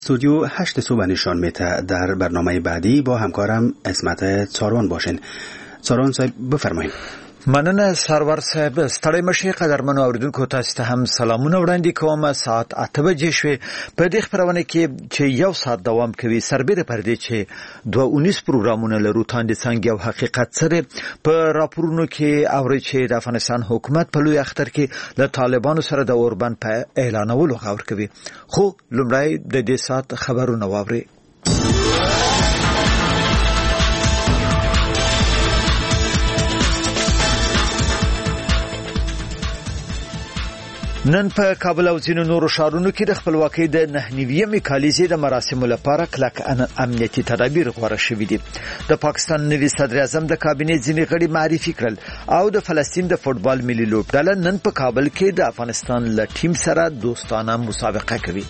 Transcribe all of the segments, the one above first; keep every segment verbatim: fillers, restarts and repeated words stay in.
استودیو هشت صبح نشان میده. در برنامه بعدی با همکارم اسمت څاروان باشین. څاروان صاحب بفرمایید. مننه سرور صاحب. ستړی مشي قدرمنو اوریدونکو، تاسو ته هم سلامونه وړاندې کوم. ساعت اته بجې شوې. په دې خبرونه کې چې یو ساعت دوام کوي سربېره پر دې چې دوه اونیس پروګرامونه لرو، تاندې څنګه او حقیقت سره په راپورونو کې اوري چې د افغانستان حکومت په لوی اختر کې له طالبانو سره د اوربند په اعلانولو غور کوي. خو لومړی د دې ساعت خبرونه واوري. نن په کابل او ځینو نورو ښارونو کې د خپلواکۍ د نهه نوي کالیزې د مراسمو لپاره کلک امنیتي تدابیر غوره شوي دي. د پاکستان نوي صدر اعظم د کابینې ځینې غړي معرفي کړل او د فلسطین د فوټبال ملي لوبډله نن په کابل کې د افغانستان له ټیم سره دوستانه مسابقه کوي.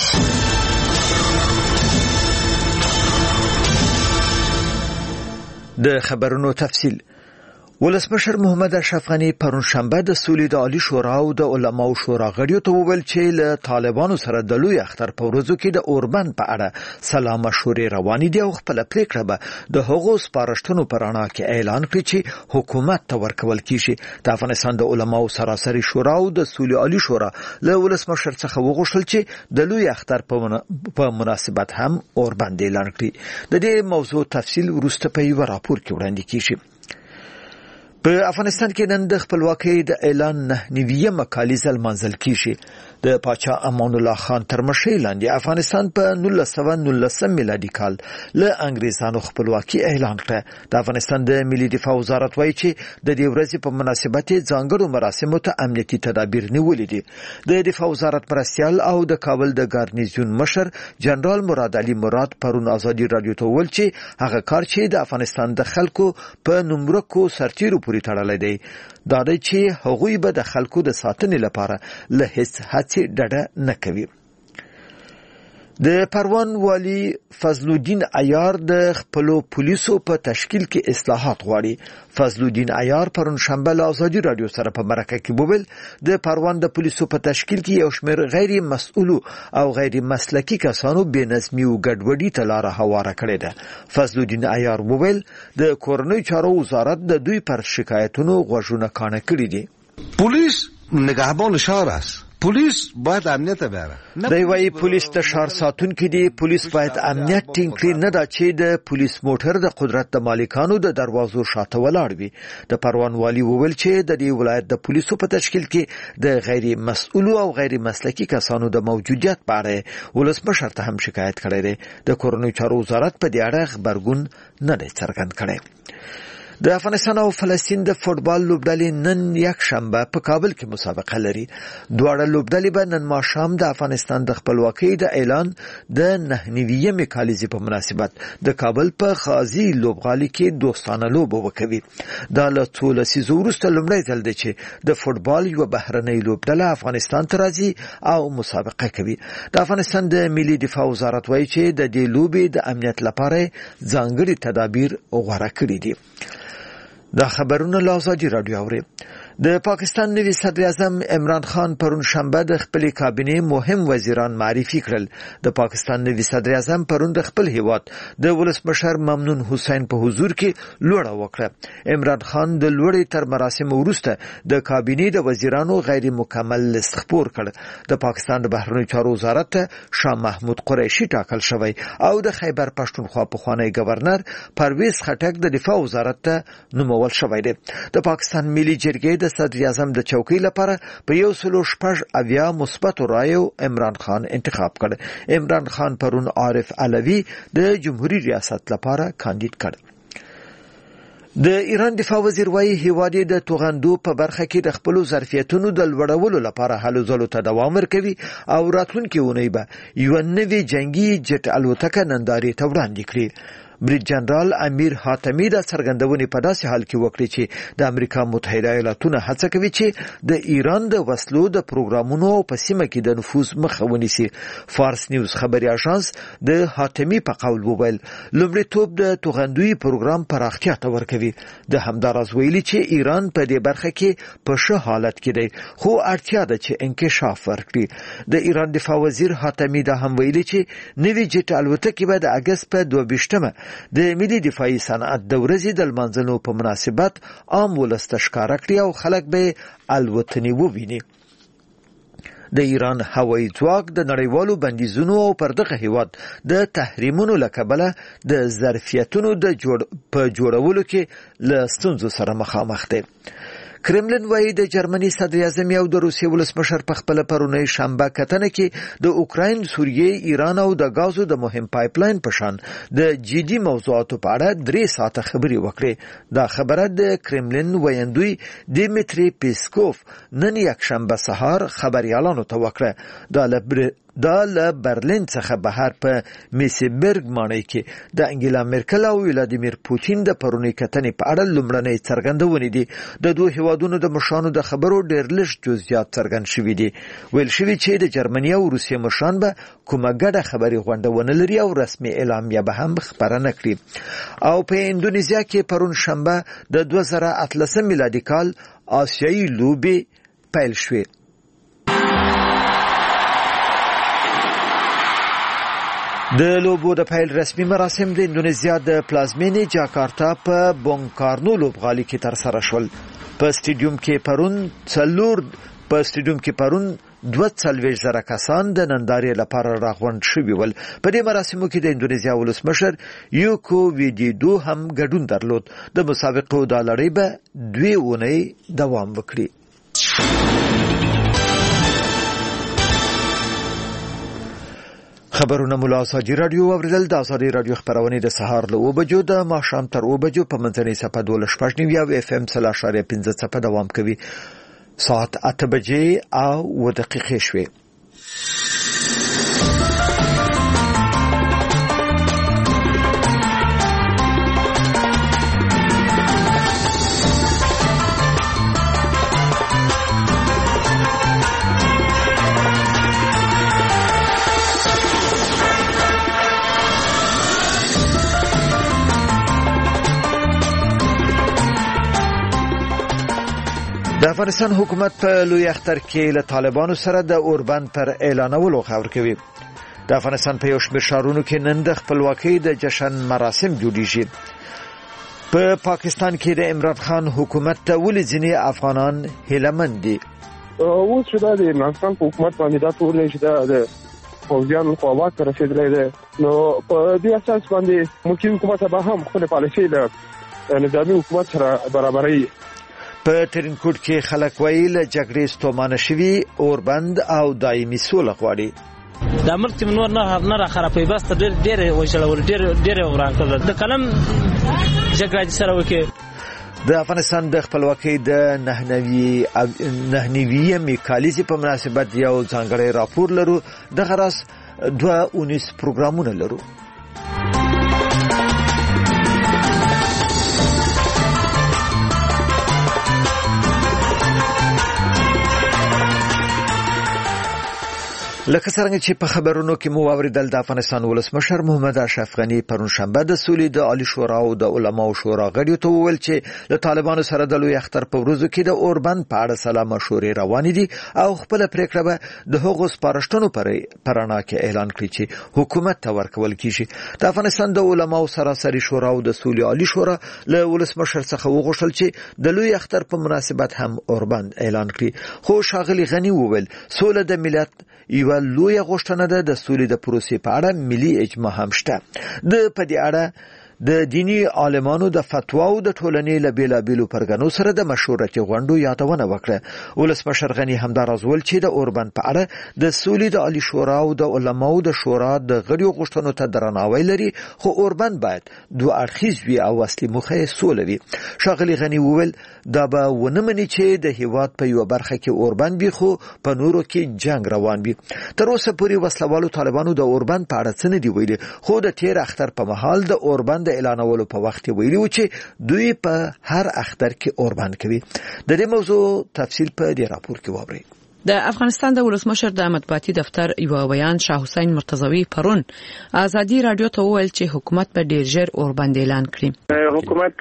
د خبرونو تفصیل. ولسمشر محمد اشرف غنی پرون شنبه د سولې د عالی شورا او د علماو شورا غړیو ته وویل چې له طالبانو سره د لوی اختر په ورځو کې د اوربند په اړه سلا مشورې روانې دي او خپل پریکړه به د هغو سپارښتنو پر اړه کې اعلان کړي چې حکومت ته ورکول کیږي. د افغانستان د علماو سراسري شورا او د سولې عالی شورا له ولسمشر څخه وغوښتل چې د لوی اختر په مناسبت هم اوربند اعلان کړي. د دې موضوع تفصیل وروسته په یو راپور کې وړاندې کیږي. په افغانستان کې نن د خپلواکۍ د اعلان نهه نوي کالیزه لمانځل کیږي. د پاچا امان الله خان تر مشرۍ لاندې افغانستان په نولس سوه نولس میلادي کال له انګریزانو خپلواکي اعلان کړه. د افغانستان د ملي دفاع وزارت وایي چې د دې ورځې په مناسبت ځانګړو مراسمو ته امنیتي تدابیر نیولې دي. د دفاع وزارت مرستیال او د کابل د ګارنیزیون مشر جنرال مراد علي مراد پرون ازادي رادیو ته وویل چې هغه کار چې د افغانستان د خلکو په نومرکو سرتیرو پورې تړلی دی دا دی چې هغوی به د خلکو د ساتنې لپاره له هیڅ هڅې ډډه نه کوي. د پروان والی فضل الدین عیار د خپل پولیسو په تشکیل کې اصلاحات غواړي. فضل الدین عیار پرون شنبه له ازادي رادیو سره په مرکه کې وویل د پروان د پولیسو په تشکیل کې یو شمېر غیر مسؤل او غیر مسلکي کسانو بې نظمي او ګډوډي ته لاره هواره کړې ده. فضل الدین عیار وویل د کورنۍ چارو وزارت د دوی پر شکایتونو غوږونه کاڼه کړي دي. پولیس نگهبان شهر است. پولیس باید امنیت بیاره. دی وايي پولیس د ښار ساتونکي دي. پولیس باید امنیت ټینګ کړي، نه دا چې د پولیس موټر د قدرت د مالکانو د دروازو شاته ولاړ وي. د پروان والی وویل چې د دې ولایت د پولیسو په تشکیل کې د غیر مسؤل او غیر مسلکي کسانو د موجودیت په اړه ولسمشر ته هم شکایت کړی دی. د کورنۍ چارو وزارت په دې اړه خبرګون نه دی څرګند کړی. د افغانستان او فلسطین د فوټبال لوبډلې نن یک شنبه په کابل کې مسابقه لري. دواړه لوبډلې به نن ماښام د افغانستان د خپلواکۍ د اعلان د نهه نوي کالیزې په مناسبت د کابل په خازي لوبغالي کې دوستانه لوبه وکوي. دا له څو لسیزو وروسته لومړی ځل دی چې د فوټبال یوه بهرنۍ لوبډله افغانستان ته راځي او مسابقه کوي. د افغانستان د ملي دفاع وزارت وایي چې د دې لوبې د امنیت لپاره ځانګړي تدابیر غوره کړي دي. دا خبرونه له ازادي رادیو اوري. د پاکستان نوي صدر اعظم عمران خان پرون شنبه د خپل کابینې مهم وزیران معرفي کړل. د پاکستان نوي صدر اعظم پرون د خپل هیواد د ولسمشر ممنون حسین په حضور کې لوړه وکړه. عمران خان د لوړې تر مراسم وروسته د کابینې د وزیرانو غیر مکمل لیست خپور کړ. د پاکستان د بهرنیو چارو وزارت ته شاه محمود قریشي ټاکل شوی او د خیبر پښتونخوا پخوانی گورنر پرویز خټک د دفاع وزارت ته نومول شوی دی. د پاکستان ملي جرګې د صدر اعظم د چوکۍ لپاره په یو سلو شپږ اویا مثبتو رایو عمران خان انتخاب کړ. عمران خان پرون عارف علوي د جمهوریت ریاست لپاره کاندید کړ. د ایران دفاع وزیر وايي هیواد د توغندو په برخه کې د خپل ظرفیتونو د لوړولو لپاره هلو ځلو ته دوام ورکوي او راتلونکي اونۍ به یو نوې جنگي جټ الوتکه نندارې ته وړاندې کړي. بریټ جنرال امیر حاتمی د څرګندونې په داسې حال کې وکړي چې د امریکا متحده ایالاتونه هڅه کوي چې د ایران د وسلو د پروګرامونو په سیمه کې د نفوذ مخه ونیسي. فارس نیوز خبري اژانس د حاتمی په قول وویل لومړیتوب د توغندوی پروګرام پراختیا ته ورکوي. د همداراز ویلي چې ایران په دې برخه کې په ښه حالت کې دی خو اړتیا ده چې انکشاف ورکړي. د ایران دفاع وزیر حاتمی دا هم ویلي چې نوې جټ الوتکې به د اګست په دوه ویشتمه د ملي دفاعي صنعت د ورځې د لمانځلو په مناسبت عام ولس ته ښکاره کړي او خلک به الوتنې وویني. د ایران هوایي ځواک د نړیوالو بندیزونو او پر دغه هیواد د تحریمونو له کبله د ظرفیتونو د جوړ په جوړولو کې له ستونزو سره مخامخ دی. کرملن وايي د جرمني صدر اعظم او د روسیې ولسمشر په خپل پرونی شنبه کتنه کې د اوکراین، سوریې، ایران او د غازو د مهم پایپلاین په شان د جدي موضوعاتو په اړه درې ساعته خبري وکړي. دا خبره د کرملن ویاندوی دیمیتری پیسکوف نن یک شنبه سهار خبريالانو ته وکړه. دا لبر دا له برلین څخه بهر په میسیبرګ ماڼۍ کې د انګیلا مرکل او ولادیمیر پوتین د پرونی کتنې په اړه لومړنۍ څرګندونې دي. د دوه هیوادونو د مشرانو د خبرو ډېر لږ جزئیات څرګند شوي دي. ویل شوي چې د جرمني او روسیې مشران به کومه ګډه خبري غونډه ونه لري او رسمي اعلامیه به هم خپره نه کړي. او په اندونیزیا کې پرون شنبه د دوه زره اتلسم میلادي کال آسیایي لوبې پیل شوې. د لوبو د پیل رسمي مراسم د اندونیزیا د پلازمینې جاکارتا په بونکارنو لوبغالي کې ترسره شول. په سټیډیوم کې پرون څلور په سټیډیوم کې پرون دوه څلوېښت زره کسان د نندارې لپاره راغونډ شوي ول. په دې مراسمو کې د اندونیزیا ولسمشر یوکو ویډیډو هم ګډون درلود. د مسابقو دا لړۍ به دوې اونۍ دوام وکړي. خبرونه مولا ساجي رادیو اوریدل. د ازادي رادیو خبرونه د سهار له اوه بجو د ماښام تر اوه بجو په منځنۍ صفحه دوه شپږ نیو او اف ام صفر اشاریه پنځه صفحه دوام کوي. ساعت اته بجې او اوه دقیقې شوې. د افغانستان حکومت په لوی اختر کې له طالبانو سره د اوربند پر اعلانولو خبر کوي. د افغانستان په یو شمېر ښارونو کې نن د خپلواکۍ د جشن مراسم جوړیږي. په پاکستان کې د عمران خان حکومت ته ولې ځینې افغانان هیلهمند دي؟ اوس چې د عمران خان حکومت باندې دا ټول چې د پوځیانو خوا واک ته رسېدلی دی، نو په دې اساس باندې ملکي حکومت به هم خپلې پالیسۍ له نظامي حکومت سره برابروي. په ترینکوټ کې خلک وایي له جګړې ستومانه شوي اوربند او دایمي سوله غواړي. د ملک نور نه نه را خرابوي، بس ډېر ډېر وشلول ډېر ډېر وران کړل. د قلم جګړه سره وکړي. د افغانستان د خپلواکۍ د نهنوي نهنوي کالیزې په مناسبت یو ځانګړی راپور لرو. دغه راز دوه اونیس پروګرامونه لرو. لکه څنګه چې په خبرونو کې مو واوریدل، د افغانستان ولسمشر محمد اشرف غني پرون شنبه د سولې د عالی شورا او د علماو شورا غړیو ته وویل چې له طالبانو سره د لوی اختر په ورځو کې د اوربند په اړه سلا مشورې روانې دي او خپل پریکړه به د هغو سپارښتنو پر اړه کې اعلان کړي چې حکومت ته ورکول کیږي. د افغانستان د علماو سراسري شورا او د سولې عالی شورا له ولسمشر څخه وغوښتل چې د لوی اختر په مناسبت هم اوربند اعلان کړي. خو ښاغلي غني وویل سوله د ملت یو لوی غوښتنه ده. د سولې د پروسې په اړه ملي اجماع هم شته. د په دې اړه د دینی عالمانو د فتواو د ټولنې له بیلابیلو پرګنو سره د مشورتي غونډو یادونه وکړه. ولسمشر غني همداراز ول چې د اوربند په اړه د سولې د عالی شورا او د علماو د شورا د غړیو غوښتنو ته درناوی لري، خو اوربند باید دوه اړخیز وي او اصلي موخه یې سوله وي. ښاغلي غني وویل دا به ونه مني چې د هیواد په یو برخه کې اوربند وي خو په نورو کې جنگ روان وي. تر اوسه پورې وسلوالو طالبانو د اوربند په اړه څه نه دی ویلي، خو د تیر اختر په مهال د اوربند اعلانولو په وخت ویلي و چې دوی په هر اختر کې اوربند کوي. د دې موضوع تفصیل په دې راپور کې واورئ. د افغانستان د ولسمشر د مطبوعاتي دفتر یو بیان شاه حسین مرتضوی پرون ازادي رادیو ته وویل چې حکومت به ډیر ژر اوربند اعلان کړي. حکومت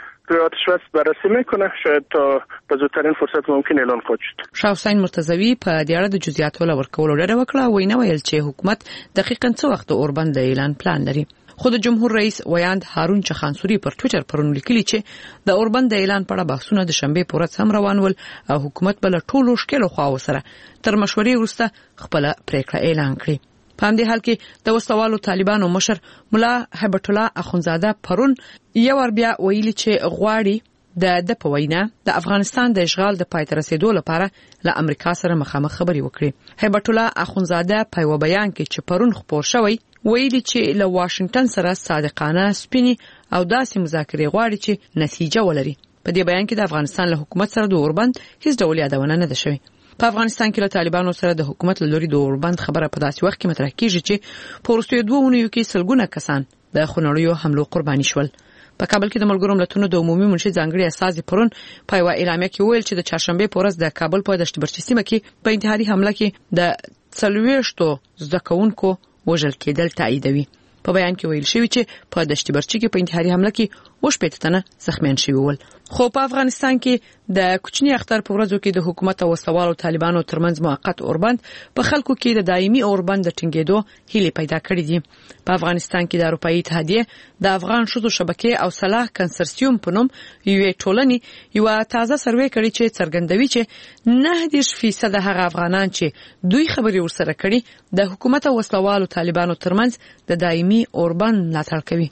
آتشبس بررسی میکنه، شاید تا به زودترین فرصت ممکن اعلان خواهد شد. شاه حسین مرتضوی په دې اړه د جزئیاتو لورکولو ډېر وکړه، وینا ویل چې حکومت دقیقاً څه وخت اوربند اعلان پلان لري. خود جمهور رئیس ویاند هارون چخانسوري پر ټوئیټر پرون لیکلي چې د اوربند اعلان په اړه بحثونه د شنبه په ورځ هم روان ول او حکومت بل ټولو شکل خواو سره تر مشورې وروسته خپل پریکړه اعلان کړي. په همدې حال کې د وسوالو طالبانو مشر مولا هیبت الله اخونزاده پرون یو ور بیا ویلي چې غواړي د د په وینا د افغانستان د اشغال د پای ته رسیدو لپاره له امریکا سره مخامخ خبري وکړي. هیبت الله اخونزاده په یو بیان کې چې پرون خبر شوی ویلي چې له واشنگټن سره صادقانه سپینی او داسې مذاکرې غواړي چې نتیجه ولري. په دې بیان کې د افغانستان له حکومت سره د اوربند هیڅ ډول یادونه نه ده شوې. په افغانستان کې له طالبانو سره د حکومت له لوري د اوربند خبره په داسې وخت کې مطرح کیږي چې په وروستیو دوه اونیو کې سلګونه کسان د خونړیو حملو قرباني شول. په کابل کې د ملګرو ملتونو د عمومي منشي ځانګړي استازي پرون په یو اعلامیه کې ویل چې د چهارشنبه په ورځ د کابل په دشت برچي سیمه کې په انتحاري حمله کې د څلوېښتو زده کوونکو وژل کېدل تاییدوي. په بیان کې ویل شوی چې په دشت برچي کې په انتحاري حمله کې وشپېته تنه زخمیان شوي ول. خو په افغانستان کې د کوچني اختر په ورځو کې د حکومت او وسوالو طالبانو ترمنځ موقت اوربند په خلکو کې د دایمي اوربند د ټینګېدو هیله پیدا کړې دي. په افغانستان کې د اروپאי اتحادیه د افغان شذو شبکې او صلاح کنسرسیوم په نوم یو ټولنې یو تازه سروې کړی چې څرګندوي چې نه دېرش فیصد هغه افغانان چې دوی خبري ورسره کړي د حکومت او وسوالو طالبانو ترمنځ د دایمي اوربند ملاتړ کوي.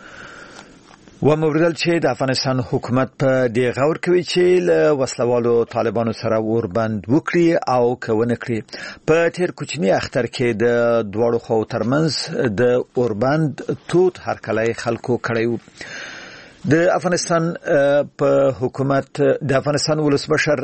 و موردل چې د افغانستان حکومت په دې غور کوي چې له وسلوالو طالبانو سره اوربند وکړي او کونه کړي. په تیر کوچنی اختر کې د دواړو خو ترمنځ د اوربند توت هرکلای خلکو کړیو. د افغانستان په حکومت د افغانستان ولسمشر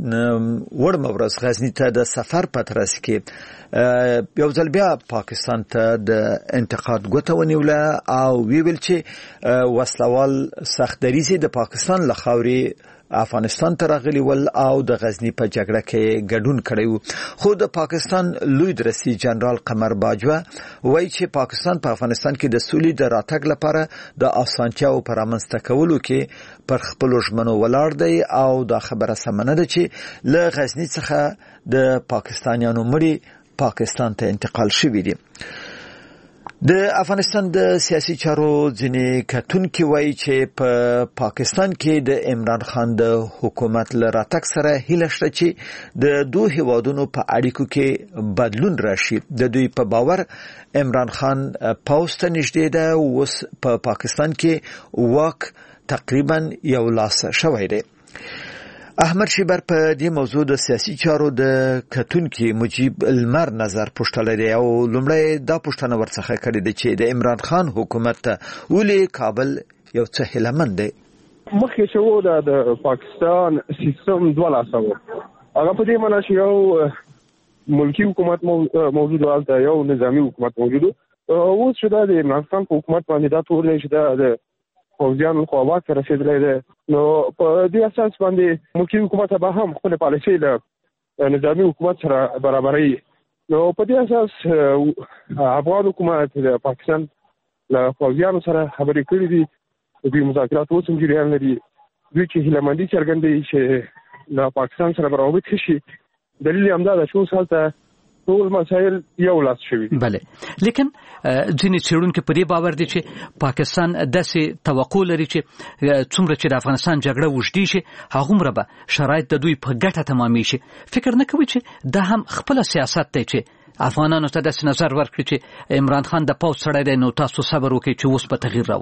وړ مورز غزنی ته د سفر په ترڅ کې یو ځل بیا پاکستان ته د انتقاد غوته ونیوله او ویل چې وسلوال سختدریزي د پاکستان لخوري افغانستان ته راغلي ول او د غزنی په جګړه کې ګډون کړی. خو د پاکستان لوی درسي جنرال قمر باجوه وایي چې پاکستان په افغانستان کې د سولې د راتګ لپاره د اسانتیاو پر امنځته کولو کې پر خپل ژمنو ولاړ دی او دا خبره سمنه ده چې له غزنی څخه د پاکستانیانو مړي پاکستان ته انتقال شوی دي. د افغانستان د سیاسي چارو ځینې کتونکي وایي چې په پاکستان کې د عمران خان د حکومت له راتګ سره هیله شته چې د دوه هیوادونو په اړیکو کې بدلون راشي. د دوی په باور عمران خان پوسټ نږدې ده او اوس په پاکستان کې واک تقریبا یو لاس شوی دی. احمد شیبر په دې موضوع د سیاسي چارو د کتونکي مجيب المر نظر پوښتل دی او لومړی دا پوښتنه ورڅخه کړې ده چې د عمران خان حکومت ولې کابل یو څه هیلمن دی. مخکې شو د پاکستان سیستم دوه لاسه و، هغه په دې معنی چې یو ملکی حکومت موجود و او یو نظامی حکومت موجود و. اوس چې د عمران خان حکومت باندې دا ټول چې د فوجیانو خو واک رسیدلی دی، نو په دې اساس باندې ملکی حکومت به هم خپل پالیسي له نظامی حکومت سره برابرۍ. نو په دې اساس افغان حکومت د پاکستان له فوجیانو سره خبرې کړې دي، دوی مذاکرات اوس هم جریان لري. دوی چې هیلهمندي څرګندوي چې له پاکستان سره برابر شي. دلیل همدا ده چې اوس هلته ټول مسایل یو لاس شوي. بله، لیکن ځینې څېړونکي په دې باور دي چې پاکستان داسې توقع لري چې څومره چې د افغانستان جګړه وژدي شي هغومره به شرایط د دوی په ګټه تمامي شي. فکر نه کوي چې دا هم خپل سیاست دی چې افغانانو ته داسې نظر ورکړي چې عمران خان د پوځ سړی دی نو تاسو صبر وکړئ چې اوس به تغییر راولو.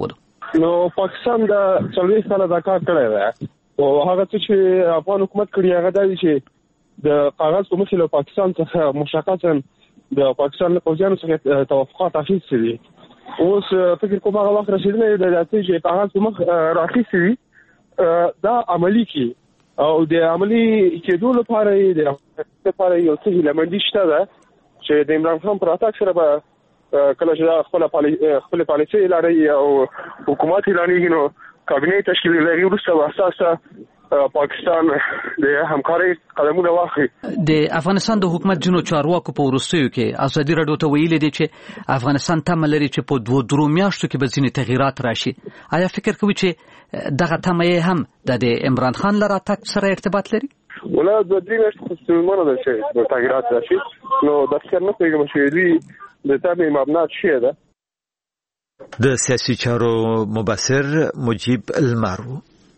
نو پاکستان د څلوېښت کاله دا کار کړی دی او هغه څه چې افغان حکومت کړی هغه دا دی چې د کاغذ په مخې له پاکستان څخه مشخصا د پاکستان له پوځیانو څخه توافقات اخیستي دي. اوس فکر کوم هغه وخت رسیدلی دی چې کاغذ په مخ راخیستي دي دا عملي کی او د عملي کېدو لپاره د لپاره یو څه هیلهمندي شته ده چې د عمران خان پر اتاک سره به کله چې خپل خپل پالیسي لري او حکومت لري نو کابینه تشکیل لري ورسره اساسه پاکستان د همکاري قدمونه واخلي. د افغانستان د حکومت جنو چارواکو په ورستیو کې ازادي راډیو ته ویلي دي چې افغانستان تمه لري چې په دوه درو میاشتو کې به ځینې تغیرات راشي. آیا فکر کوي چې دغه تمه هم د عمران خان لپاره تک سره ارتباط لري؟ ولا د دې میاشتو خصوصا ده چې تغیرات راشي نو د څه نه پیغام شوی دی د تابع مبنات شي ده. د سیاسي چارو مبصر مجيب المارو.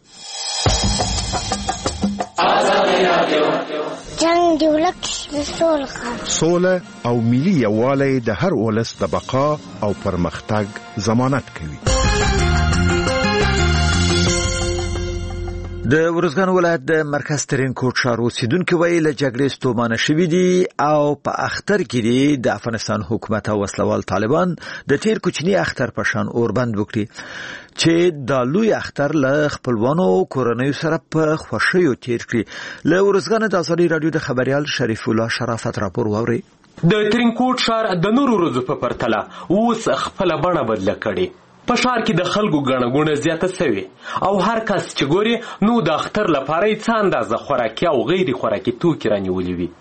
جنگ دی ولک سوله سوله او ملي یووالی د هر ولس د بقا او پرمختګ ضمانت کوي. د ورزګان ولایت د مرکز ترین کوټ ښار اوسیدونکو ویلي له جګړې ستومانه شوي دي او په اختر کې دي د افغانستان حکومت او وسلوال طالبان د تیر کوچني اختر په شان اوربند وکړي چې د لوی اختر له خپلوانو کورنیو سره په خوښیو تیر کړي. له ورزګان د ازادي راډیو د خبريال شریف الله شرافت راپور واوري. د ترینکوټ ښار د نورو ورځو په پرتله اوس خپل بڼه بدله کړي. په ښار کې د خلکو ګڼه ګوڼه زیاته سوې او هر کس چې ګوري نو د اختر لپاره یې څه اندازه خوراکي او غیر خوراکي توکي رانیولي وي.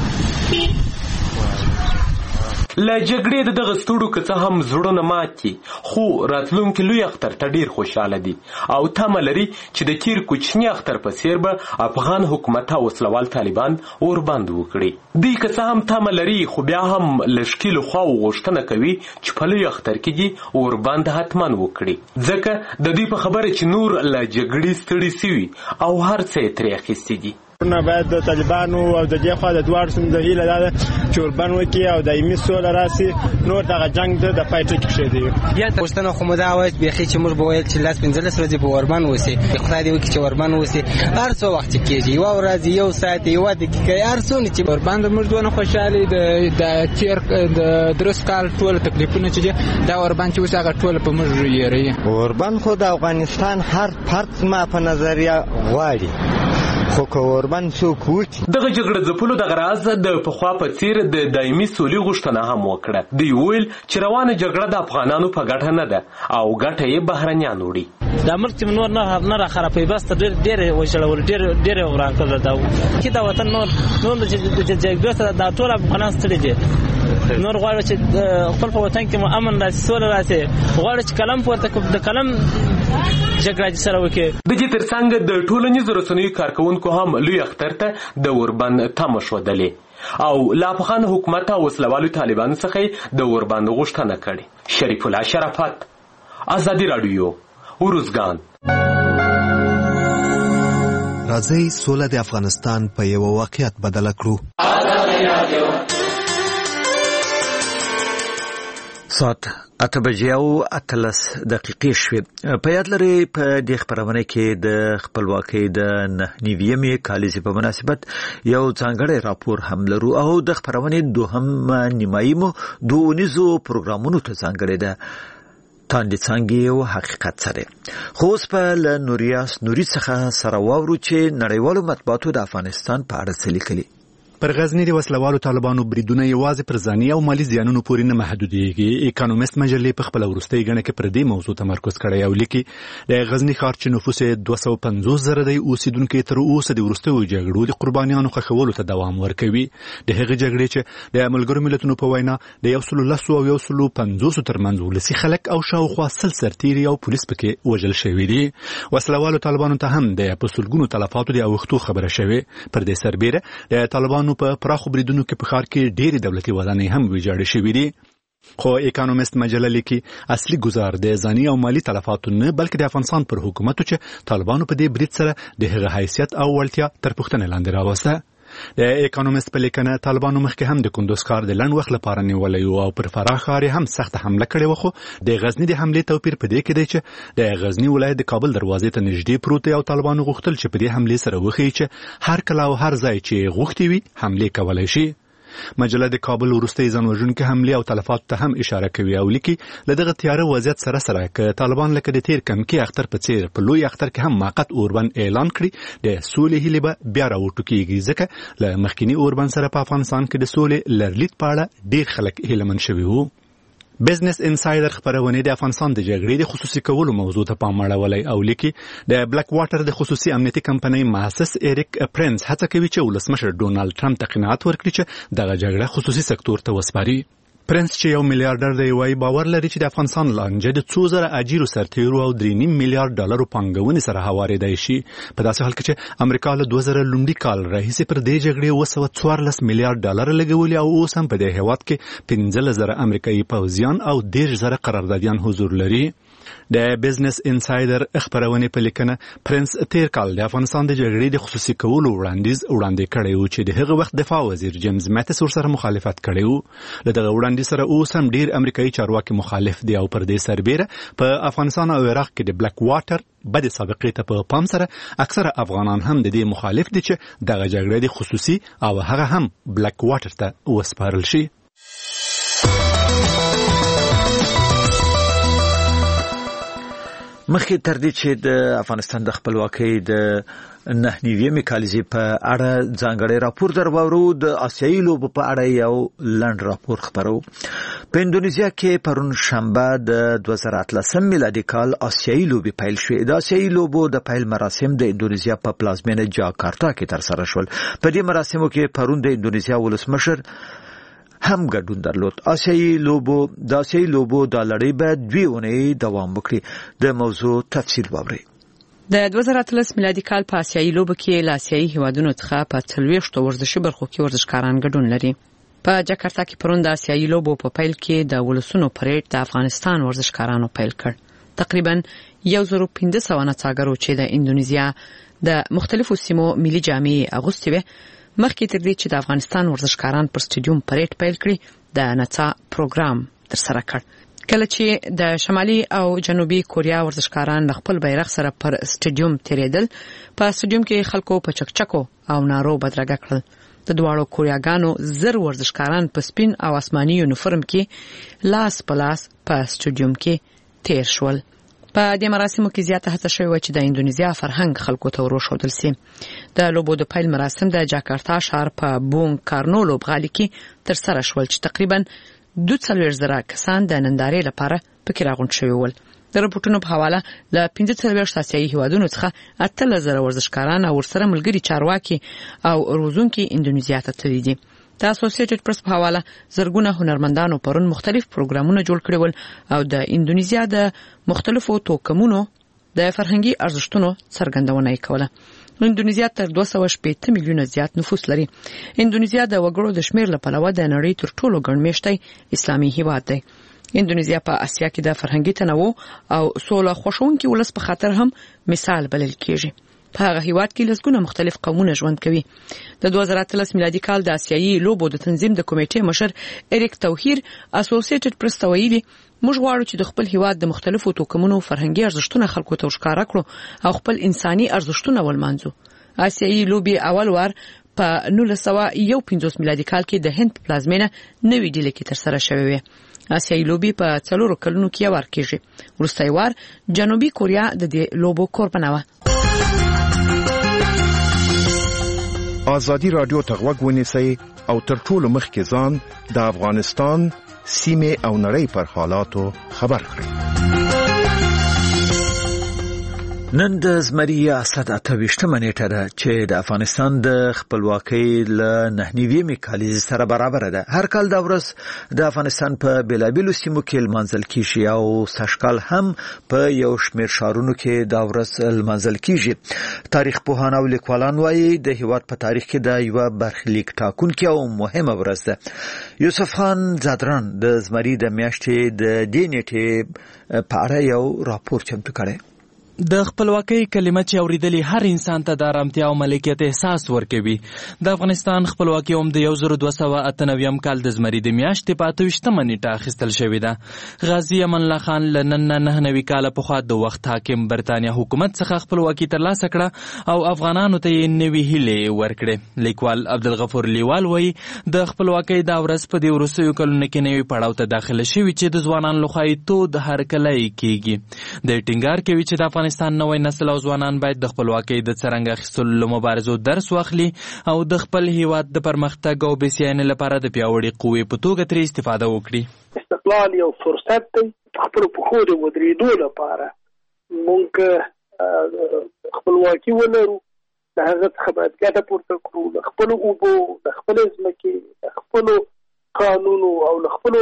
له جګړې د دغه ستړو که څه هم زړونه ماتي خو راتلونکي لوی اختر ته ډېر خوشحاله دي او تمه لري چې د تیر کوچني اختر په څېر به افغان حکومت او وسلوال طالبان اوربند وکړي. دوی که څه هم تمه لري خو بیا هم له ښکیلو خواوو غوښتنه کوي چې په لوی اختر کې دې اوربند حتما وکړي ځکه د دوی په خبره چې نور له جګړې ستړي سوي او هر څه یې ترې اخیستي دي. نه باید د طالبانو او د دې خوا د دواړو سیمو د هیله ده چې اوربند وکړي او دایمي سوله راسي نور دغه جنګ د د پای ټکی کېږي. یا پښتنه خو مو دا وایي بیخي چې موږ به ویل چې لاس پنځلس ورځې په اوربند اوسي خدای دې وکړي چې اوربند اوسي هر څو وخت کېږي یوه ورځ یو ساعت یوه دقیقه هر څونه چې اوربند موږ دونه خوشحالي د تیر د درس کال ټول تکلیفونه چې دا اوربند چې اوس هغه ټول په موږ یېروي. اوربند خو د افغانستان هر فرد ما په نظریه غواړي خو که اوربند څوک وکړي. دغه جګړه ځپلو دغه راز د پخوا په څېر د دایمي سولې غوښتنه هم وکړه. دوی وویل چې روانه جګړه د افغانانو په ګټه نه ده او ګټه یې بهرنیان وړي. دا ملک چې نور نه نه را خرابوي بس ډېر ډېر وژړول ډېر ډېر وران کړل دا چې دا وطن نور نور چې جګړه سره دا ټول افغانان ستړي دي نور غواړي چې خپل په وطن کې مو امن راشي سوله راشي غواړي چې کلم پورته د کلم جګړه سره وکړي. د دې ترڅنګ د ټولنیزو رسنیو کارکونکو هم لوی اختر ته د اوربند تمه ښودلې او له افغان حکومت او وسلوالو طالبانو څخه د اوربند غوښتنه کړې. شریف الله شرافت ازادي راډیو ورزګان. راځي سوله د افغانستان په یو واقعیت بدل کړو. ساعت اته بجې او اتلس دقیقې شوې. په یاد لري په دې خبرونه کې د خپلواکۍ د نه نیویمې کالیزې په مناسبت یو ځانګړی راپور هم لرو او د خبرونې دوهم نیمایي مو دوونیزو پروګرامونو ته ځانګړی ده تاندې څنګه او حقیقت سره. خو اوس په ل نوریاس نوري څخه سره واورو چې نړیوالو مطبوعاتو د افغانستان په اړه څه لیکلي. پر غزنی د وسلوالو طالبانو بریدونه یوازې پر ځاني او مالی زیانونو پورې نه محدودېږي. اکونومیست مجلې په خپل وروستۍ غڼه کې پر دې موضوع تمرکز کړی او لیکي د غزنی ښار چې نفوس یې دوه سوه پنځوس زره دی اوسیدونکو تر اوسه د وروستیو جګړو د قربانیانو ښخولو ته دوام ورکوي. د هغې جګړې چې د ملګرو ملتونو په وینا د یو سلو لسو او یو سلو پنځوسو ترمنځ ولسي خلک او شاوخوا سل سرتیري او پولیس پکې وژل شوي دي. وسلوالو طالبانو ته هم د په سلګونو تلفاتو د اوښتو خبره شوې. پر دې سربیره د طالبانو په پراخو بریدونو کې په ښار کې ډېرې دولتي ودانۍ هم ویجاړې شوي دي. خو اکونومیست مجله لیکي اصلي ګزار د ځاني او مالی تلفاتو نه بلکې د افغانستان پر حکومت چې طالبانو په دې برید سره د هغه حیثیت او وړتیا تر پوښتنې لاندې راوسته. د اکونومیست په لیکنه طالبانو مخکې هم د کندوز ښار د لنډ وخت لپاره نیولی و او پر فراه ښار هم سخت حمله کړې و، خو د غزني د حملې توپیر په دې کې دی چې د غزني ولایت د کابل دروازې ته نږدې پروت دی او طالبانو غوښتل چې په دې حملې سره وښیي چې هر کله او هر ځای چې غوښتي وي حملې کولی شي. مجله د کابل وروستۍ ځانوژونکې حملې او تلفاتو ته هم اشاره کوي او لیکي له دغه تیاره وضعیت سره سره که طالبان لکه د تیر کمکي اختر په څیر په لوی اختر کې هم موقت اوربند اعلان کړي، د سولې هیلې به بیا راوټوکېږي، ځکه له مخکیني اوربند سره په افغانستان کې د سولې لرلید په اړه ډېر خلک هیلهمن شوي وو. بزنس انسایډر خبرونه د افغانستان د جګړې د خصوصي کولو موضوع ته پام اړولی او لیکي د بلک واټر د خصوصي امنیتي کمپنۍ محسس ایریک پرنس هڅه کوي چې ولسمشر ډونالد ټرمپ ته قناعت ورکړي چې دغه جګړه خصوصي سکتور ته وسپاري. پرنس چې یو میلیارډر دی وایي باور لري چې د افغانستان لانجه د څو زره اجیرو سرتیرو او درې نیم میلیارډ ډالرو پانګونې سره هوارېدای شي، په داسې حال کې چې امریکا له دوه زره لومړي کال راهیسې پر دې جګړې اوه سوه څوارلس میلیارډ ډالر لګولي او اوس هم په دې هېواد کې پنځلس زره امریکایي پوځیان او دېرش زره قراردادیان حضور لري. د بزنس انسایډر خبرونه په لیکنه پرنس تیر کال د افغانستان د جګړې د خصوصي کولو وړاندیز وړاندې کړی و چې د هغه وخت دفاع وزیر جیمز ماتیس ورسره مخالفت کړی و. له دغه وړاندیز سره اوس هم ډیر امریکایي چارواکي مخالف دي او پر دې سربېره په افغانستان او عراق کې د بلک واټر بد سابقې ته په پام سره اکثره افغانان هم د دې مخالف دي چې دغه جګړه د خصوصي او هغه هم بلک واټر ته وسپارل شي. مخکې تر دې چې د افغانستان د خپلواکۍ د نه نیویمې کالیزې په اړه ځانګړی راپور در واورو، د آسیایي لوبو په اړه یو لنډ راپور خپرو. په اندونیزیا کې پرون شنبه د دوه زره اتلسم میلادي کال آسیایي لوبې پیل شوې. د آسیایي لوبو د پیل مراسم د اندونیزیا په پلازمینه جاکارتا کې ترسره شول. په دې مراسمو کې پرون د اندونیزیا ولسمشر هم ګډون درلود. آسیایي لوبو د آسیایي لوبو د لړۍ به دوی اونۍ دوام وکړي. د موضوع تفصیل واورئ. د دوه زره اتلس میلادي کال په آسیایي لوبو کې له آسیایي هیوادونو څخه په څلوېښتو ورزشي برخو کې ورزشکاران ګډون لري. په جاکارتا کې پرون د آسیایي لوبو په پیل کې د ولسونو پریډ د افغانستان ورزشکارانو پیل کړ. تقریبا یو زر پنځه سوه نڅاګرو چې د اندونیزیا د مختلفو سیمو ملي جامې اغوستې وې مخکې تر دې چې د افغانستان ورزشکاران پر سټیډیوم پریډ پیل کړي د نڅا پروګرام ترسره کړ. کله چې د شمالي او جنوبي کوریا ورزشکاران خپل بیرغ سره پر سټیډیوم تیریدل، په سټیډیوم کې خلکو په چکچکو او نارو بدرګه کړل. د دواړو کوریاګانو زر ورزشکاران په سپین او آسماني یونیفورم کې لاس په لاس په سټیډیوم کې تیر شول. په دې مراسمو کې زیاته هڅه شوې و چې د اندونیزیا فرهنګ خلکو ته وروښودل سي. د لوبو د پیل مراسم د جاکارتا ښار په بونګ کارنو لوبغالي کې ترسره شول چې تقریبا دوه څلوېښت زره کسان د نندارې لپاره پکې راغونډ شوي ول. د رپورټونو په حواله له پنځه څلوېښت آسیایي هیوادونو څخه اتلس زره ورزشکاران او ورسره ملګري چارواکي او روزونکي اندونیزیا ته تللي دي. د اسوسییټډ پریس په حواله زرګونه هنرمندانو پرون مختلف پروګرامونه جوړ کړي ول او د اندونیزیا د مختلفو توکمونو د فرهنګي ارزښتونو څرګندونه یې کوله. اندونیزیا تر دوه سوه شپېته میلیونه زیات نفوس لري. اندونیزیا د وګړو د شمیر له پلوه د نړۍ تر ټولو ګڼمېشتی اسلامي هیواد دی. اندونیزیا په اسیا کې د فرهنګي تنوع او سوله خوښونکي ولس په خاطر هم مثال بلل کېږي. په هغه هیواد کې لسګونه مختلف قومونه ژوند کوي. د دوه زره اتلس میلادي کال د آسیایي لوبو د تنظیم د کمیټې مشر ایریک توهیر اسوسییټډ پریس ته ویلي موږ غواړو چې د خپل هیواد د مختلفو توکمونو فرهنګي ارزښتونه خلکو ته ښکاره کړو او خپل انساني ارزښتونه ولمانځو. آسیایي لوبې اول وار په نولس سوه یو پنځوس میلادي کال کې د هند په پلازمینه نوې ډیلي کې ترسره شوې وې. آسیایي لوبې په څلورو کلونو کې وار کېږي. وروستی وار جنوبي کوریا د دې لوبو قربانه وه. آزادی رادیو ته غوږ ونیسئ او تر ټولو مخکې ځان د افغانستان سیمې او نړۍ پر حالاتو خبر کړئ. نن د زمري اسد اته ویشتمه نیټه ده چې د افغانستان د خپلواکۍ له نه نیویمې کالیزې سره برابره ده. هر کال دا ورځ د افغانستان په بیلابیلو سیمو کې لمانځل کیږي او سږکال هم په یو شمېر ښارونو کې دا ورځ لمانځل کیږي. تاریخ پوهان او لیکوالان وایي د هیواد په تاریخ کې دا یوه برخلیک ټاکونکې او مهمه ورځ ده. یوسف خان زادران د زمري د میاشتې د دې نیټې په اړه یو راپور چمتو کړی. د خپلواکۍ کلمه چې اوریدلی هر انسان ته د آرامتیا او ملکیت احساس ورکوي. د افغانستان خپلواکي هم د یو زر دوه سوه اته نویم کال د زمري د میاشتې په اته ویشتمه نیټه اخیستل شوې ده. غازي امان الله خان له نن نه نهه نوي کاله پخوا د وخت حاکم برتانیا حکومت څخه خپلواکي ترلاسه کړه او افغانانو ته یې نوې هیلې ورکړې. لیکوال عبدالغفور لیوال وایي د خپلواکۍ دا ورځ په دې وروستیو کلونو کې نوي پړاو ته داخله شوي چې د ځوانانو لخوا یې تود هرکلی کیږي. د ټینګار کوي چې د افغانستان نوی نسل او ځوانان باید د خپلواکۍ د څرنګه اخیستلو له مبارزو درس واخلي او د خپل هیواد د پرمختګ او بسیاینې لپاره د پیاوړې قوې په توګه ترې استفاده وکړي. استقلال یو فرصت دی په خپلو پښو د ودرېدو لپاره. موږ خپلواکي ولرو، د هغه څخه باید ګټه پورته کړو، د خپلو اوبو، د خپلې ځمکې، د خپلو قانونو او له خپلو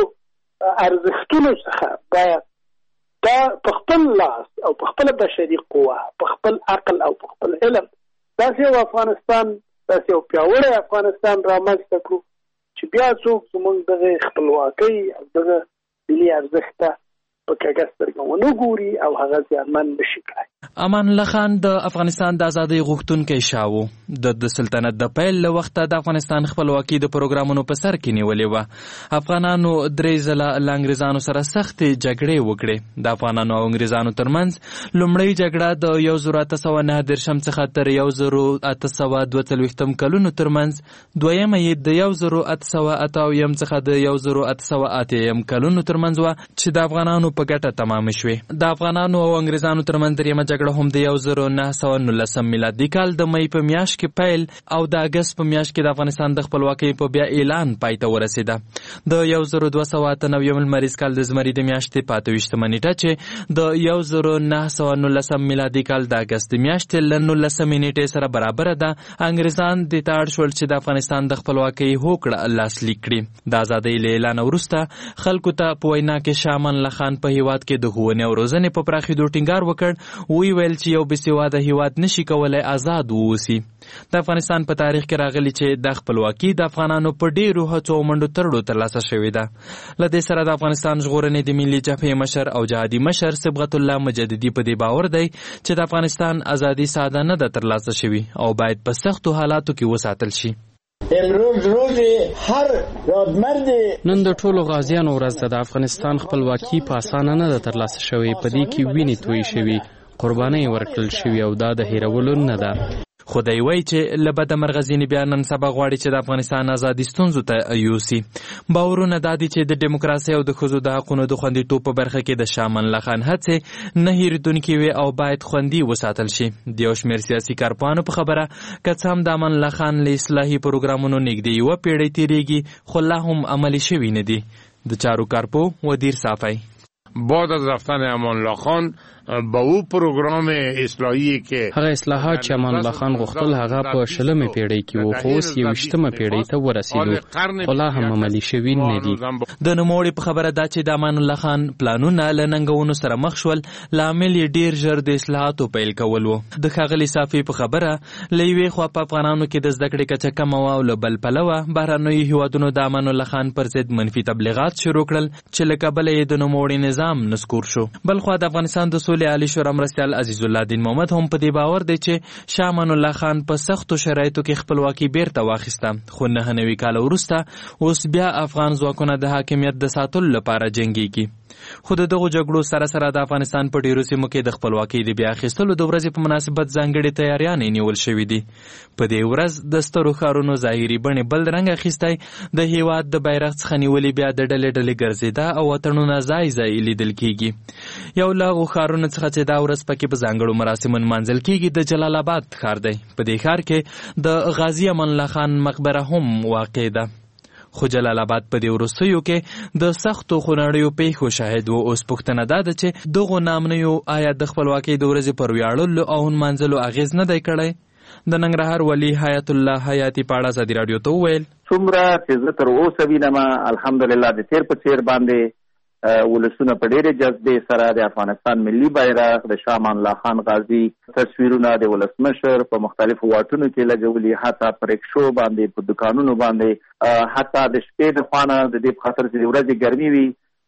ارزښتونو څخه باید دا په خپل لاس او په خپل بشري قوه، په خپل عقل او په خپل علم داسې یو افغانستان، داسې یو پیاوړی افغانستان رامنځته کړو چې بیا څوک زموږ دغه خپلواکۍ او دغه ملي ارزښت ته په کږه سترګه ونه ګوري او هغه زیانمن نشي کړی. امان الله خان د افغانستان د ازادۍ غوښتونکی شاه و. د سلطنت د پیل له وخته د افغانستان خپلواکي د پروګرامونو په سر کې نیولې وه. افغانانو درې ځله له انګریزانو سره سختې جګړې وکړې. د افغانانو او انګریزانو ترمنځ لومړۍ جګړه د یو زر اته سوه نهه دېرشم څخه تر یو زر اته سوه دوه څلوېښتم کلونو ترمنځ، دویمه یې د یو زر اته سوه اته اویم څخه د یو زر اته سوه اتیم کلونو ترمنځ وه چې د افغانانو په ګټه تمامه شوې. د افغانانو او انګریزانو ترمنځ دریمه جګړه هم د یو زر نهه سوه نولسم میلادي کال د مۍ په میاشت کې پیل او د اګست په میاشت کې د افغانستان د خپلواکۍ په بیا اعلان پای ته ورسېده. د یو زر دوه سوه اته نویم لمریز کال د زمري د میاشتې په اته ویشتمه نیټه چې د یو زر نهه سوه نولسم میلادي کال د اګست د میاشتې له نولسمې نیټې سره برابره ده، انګریزان دې ته اړ شول چې د افغانستان د خپلواکۍ هوکړه لاسلیک کړي. د ازادۍ له اعلان وروسته خلکو ته په وینا کې شاه امان الله خان په هیواد کې د ښوونې او روزنې په پراخېدو ټینګار وکړ. وی ویل چې یو بېسواده هیواد نشي کولی آزاد واوسي. د افغانستان په تاریخ کې راغلی چې د خپلواکي د افغانانو په ډېرو هڅو او منډو ترړو ترلاسه شوې ده. له دې سره د افغانستان ژغورنې د ملي جبهې مشر او جهادي مشر صبغت الله مجددي په دې باور دی چې د افغانستان ازادي ساده نه ده ترلاسه شوې او باید په سختو حالاتو کې وساتل شي. امروز روز هر رادمرد نن د ټولو غازیانو ورځ ده. د افغانستان خپلواکي په اسانه نه ده ترلاسه شوې. په دې کې وینې تویې شوي، قربانۍ ورکړل شوي او دا د هیرولو نه ده. خو دی وایي چې له بده مرغه ځینې بیا نن سبا غواړي چې د افغانستان ازادي ستونزو ته یوسي. باورونه دا دي چې د ډیموکراسۍ او د ښځو د حقونو د خوندیتوب په برخه کې د شاه امان الله خان هڅې نه هېرېدونکې وي او باید خوندي وساتل شي. د یو شمېر سیاسي کارپوهانو په خبره که څه هم د امان الله خان له اصلاحي پروګرامونو نږدې یوه پیړۍ تېرېږي خو لا هم عملي شوي نه دي. د چارو کارپو ودیر صافی بعد از رفتن امان الله خان با او پروگرام اصلاحی که هغه اصلاحات چې امان الله خان غوښتل هغه په شلمه پیړۍ کې وو، خو اوس یویشتمه پیړۍ ته ورسېدو خو لا هم عملي شوي نه دي. د نوموړي په خبره دا چې د امان الله خان پلانونه له ننګونو سره مخ شول، لامل یې ډېر ژر د اصلاحاتو پیل کول و. د ښاغلي صافي په خبره له یوې خوا په افغانانو کې د زده کړې کچه کمه وه او له بل پلوه بهرنیو هیوادونو د امان الله خان پر ضد منفي تبلیغات شروع کړل چې له کبله یې د نوموړي نظام نسکور شو. بل خوا د افغانستان د سولې عالی شورا مرستیال عزیز الله دین محمد هم په دې باور دی چې شاه امان الله خان په سختو شرایطو کې خپلواکي بیرته واخیسته، خو نهه نوي کاله وروسته اوس بیا افغان ځواکونه د حاکمیت د ساتلو لپاره جنګېږي. خو د دغو جګړو سره سره د افغانستان په ډیرو سیمو کې د خپلواکۍ د بیا اخیستلو د ورځې په مناسبت ځانګړې تیاریانې نیول شوي دي. په دې ورځ د سترو ښارونو ظاهري بڼې بل رنګ اخیستی، د هیواد د بیرغ څخه نیولې بیا د ډلې ډلې ګرځېده او وطنونه ځای ځای لیدل کېږي. یو له هغو ښارونو څخه چې دا ورځ پکې په ځانګړو مراسمو نمانځل کېږي د جلال آباد ښار دی. په دې ښار کې د غازي امان الله خان مقبره هم واقع ده. خو جلال آباد په دې وروستیو کې د سختو خونړیو پیښو شاهد و. اوس پوښتنه دا ده چې دغو نامنیو آیا د خپلواکۍ د ورځې پر ویاړلو او نمانځلو اغېز نه دی کړی؟ د ننګرهار ولي حیات الله حیاتي په اړه ازادي راډیو ته وویل څومره چې زه تر اوسه وینم الحمدلله د تیر په څیر باندې ولسونه په ډېرې جذبې سره د افغانستان ملي بیرغ د شاه امان الله خان غازي تصویرونه د ولسمشر په مختلفو واټونو کې لګولي، حتی په رکشو باندې، په دکانونو باندې، حتی د شپې د خوا نه د دې په خاطر چې د ورځې ګرمي وي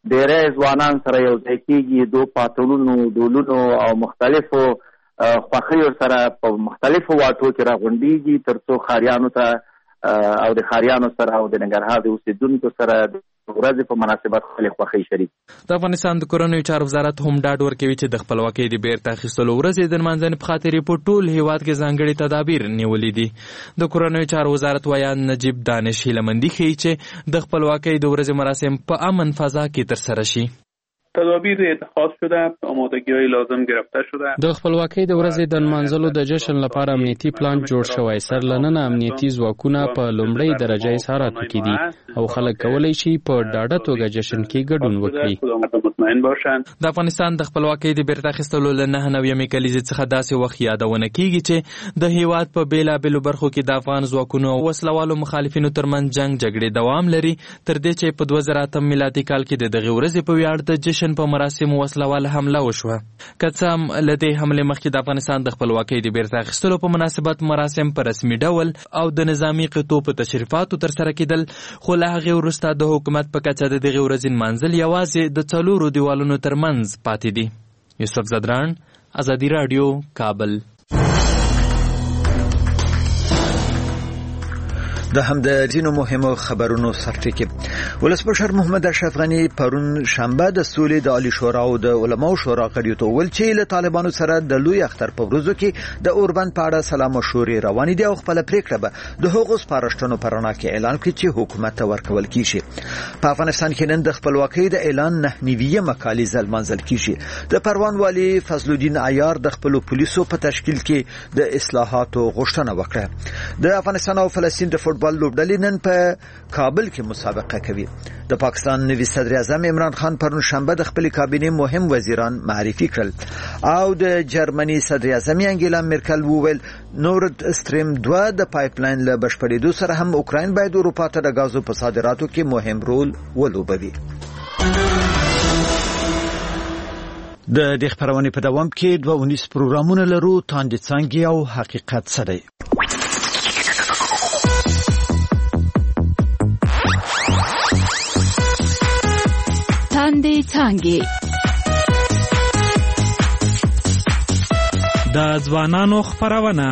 ډېری ځوانان سره یو ځای کېږي، دو پاتونونو، ډولونو او مختلفو خوښیو سره په مختلفو واټو کې راغونډېږي تر څو ښاریانو ته او د ښاریانو سره او د ننګرهار د اوسېدونکو سره ورځې په مناسبت خپلې خوښۍ شریک. د افغانستان د کورنیو چارو وزارت هم ډاډ ورکوي چې د خپلواکۍ د بیرته اخیستلو ورځې د نمانځنې په خاطر په ټول هیواد کې ځانګړي تدابیر نیولي دي. د کورنیو چارو وزارت ویان نجیب دانش هیلهمندي ښیي چې د خپلواکۍ د ورځې مراسم په امن فضا کې ترسره شي. تدابیر اتخاذ شده، آمادگی‌های لازم گرفته شده. د خپلواکۍ د ورځې د نمانځلو د جشن لپاره امنیتي پلان جوړ شوی. سرلننه امنیتي ځواکونه په لومړۍ درجه حساراتو کې دي او خلک کولی شي په ډاډه توګه جشن کې ګډون وکړي. د افغانستان د خپلواکۍ د بیرته اخیستلو له نهه نویمې کلیزې څخه داسې وخت یادونه کیږي چې د هیواد په بیلابیلو برخو کې د افغان ځواکونو او وسلوالو مخالفینو ترمنځ جنگ جګړې دوام لري، تر دې چې په دوه زره اتم میلادي کال کې د دغې ورځې په ویاړ د جشن په مراسمو وسلواله حمله وشوه. که څه هم له دې حملې مخکې د افغانستان د خپلواکۍ د بیرته اخیستلو په مناسبت مراسم په رسمي ډول او د نظامي قطعو په تشریفاتو ترسره کېدل، خو له هغې وروسته د حکومت په کچه د دغې ورځې نمانځل یوازې د څلورو دیوالونو ترمنځ پاتې دي. یوسف زدران، ازادي راډیو، کابل. د همد ځینو مهمو خبرونو سرټکی. ولسمشر محمد اشرف غنی پرون شنبه د سولې د عالی شورا او د علماو شورا غړیو ته ویل چې له طالبانو سره د لوی اختر په ورځو کې د اوربند په اړه سلام مشورې روانې دي او خپل پریکړه به د هغو سپارښتنو په رڼا کې اعلان کړي چې حکومت ته ورکول کیږي. په افغانستان کې نن د خپلواکۍ د اعلان نه نیویه مکالمه ځلمنځل کیږي. د پروان والی فضل الدین عیار د خپل پولیسو په تشکیل کې د اصلاحاتو غوښتنه وکړه. د افغانستان او فلسطین د فوټبال لوبډلې نن په کابل کې مسابقه کوي. د پاکستان نوي صدر اعظم عمران خان پرون شنبه د خپل کابینې مهم وزیران معرفي کړل او د جرمني صدر اعظم انګیلا مرکل وویل نورد استریم دوه د پایپلاین له بشپړېدو سره هم اوکراین باید اروپا ته د غازو په صادراتو کې مهم رول ولوبوي. د دې خبرونه په دوام کې دوه ونیس پروګرامونه لرو، تاندې څنګه او حقیقت څه دی. تاندې څنګه د ځوانانو خبرونه.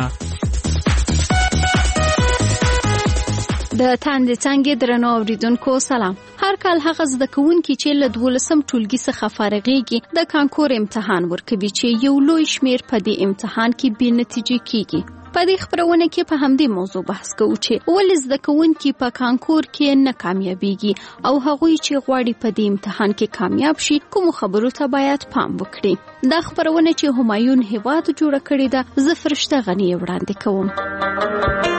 د تاندې څنګه درنو اوریدونکو سلام. هر کال هغه زده کوونکي چې له دولسم ټولګي څخه فارغېږي د کانکور امتحان ورکوي چې یو لوی شمیر په دې امتحان کې بې نتیجې کیږي. په دې خبرونه کې په همدې موضوع بحث کوو چې ولې زده کوونکي په کانکور کې نه کامیابیږي او هغوی چې غواړي په دې امتحان کې کامیاب شي کوم خبرو ته باید پام وکړي. دا خبرونه چې همایون هیواد جوړ کړی ده، زه فرشته غنی وړاندې کوم.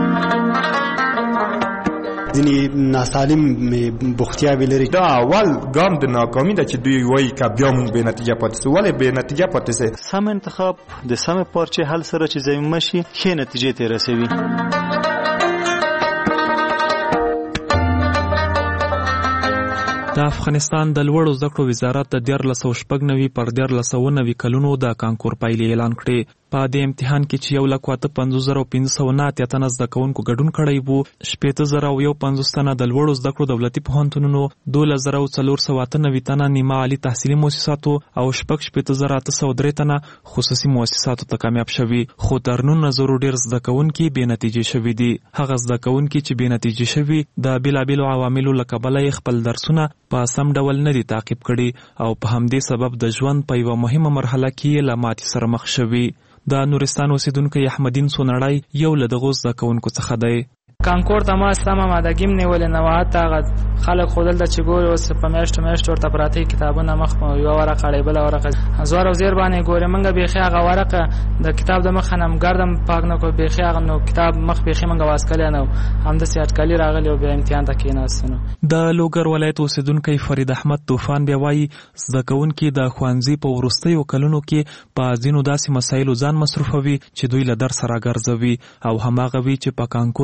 ځینې ناسالم بوختیاوې لري. دا اول ګام د ناکامي ده چې دوی وایي که بیا موږ بې نتیجه پاتې سو. ولې بې نتیجه پاتې سئ؟ سم انتخاب د سمې پارچې حل سره چې ضمیمه شي ښې نتیجې ته رسوي. د افغانستان د لوړو زده کړو وزارت د دیارلس سوه شپږ نوي پر دیارلس سوه نوي کلونو د کانکور پایلې اعلان کړې. په دې امتحان کې چې یو لک اته پنځوس زره او پنځه سوه نه اتیا تنه زده کوونکو ګډون کړی وو، شپېته زره او یو پنځوس تنه د لوړو زده کړو دولتي پوهنتونونو، دولس زره او څلور سوه اته نوي تنه نیمه عالي تحصیلي مؤسساتو او شپږ شپېته زره اته سوه درې تنه خصوصي مؤسساتو ته کامیاب شوي. خو تر نولس زرو ډېر زده کوونکي بې نتیجې شوي دي. هغه زده کوونکي چې بې نتیجې شوي د بېلابېلو عواملو له کبله یې خپل درسونه په سم ډول نه دي تعقیب کړي او په همدې سبب د ژوند په یوه مهمه مرحله کې یې له ماتې سره مخ شوي. د نورستان اوسیدونکی احمدین سونړی یو له دغو زده کوونکو څخه دی. کانکور ته ما سمه مادګیم نیولې نه وه، حتی هغه خلک ښودل ده چې ګورې اوس په میاشتو میاشتو ورته پراته کتابونه مخ یوه ورقه اړې بله ورقه زور او زیر باندې ګورې. موږ بیخي هغه ورقه د کتاب د مخه نه ګرد هم پاک نه کړو، بیخي هغه نو کتاب مخ بیخي موږ واسکلی نه و، همداسې اټکلي راغلي او بیا امتحان ته کېناستو. د لوګر ولایت اوسیدونکی فرید احمد طوفان بیا وایي زده کوونکي د ښوونځي په وروستیو کلونو کې په ځینو داسې مسایلو ځان مصروفوي چې دوی له درسه راګرځوي او هماغه وي چې په کانکور کې هم بې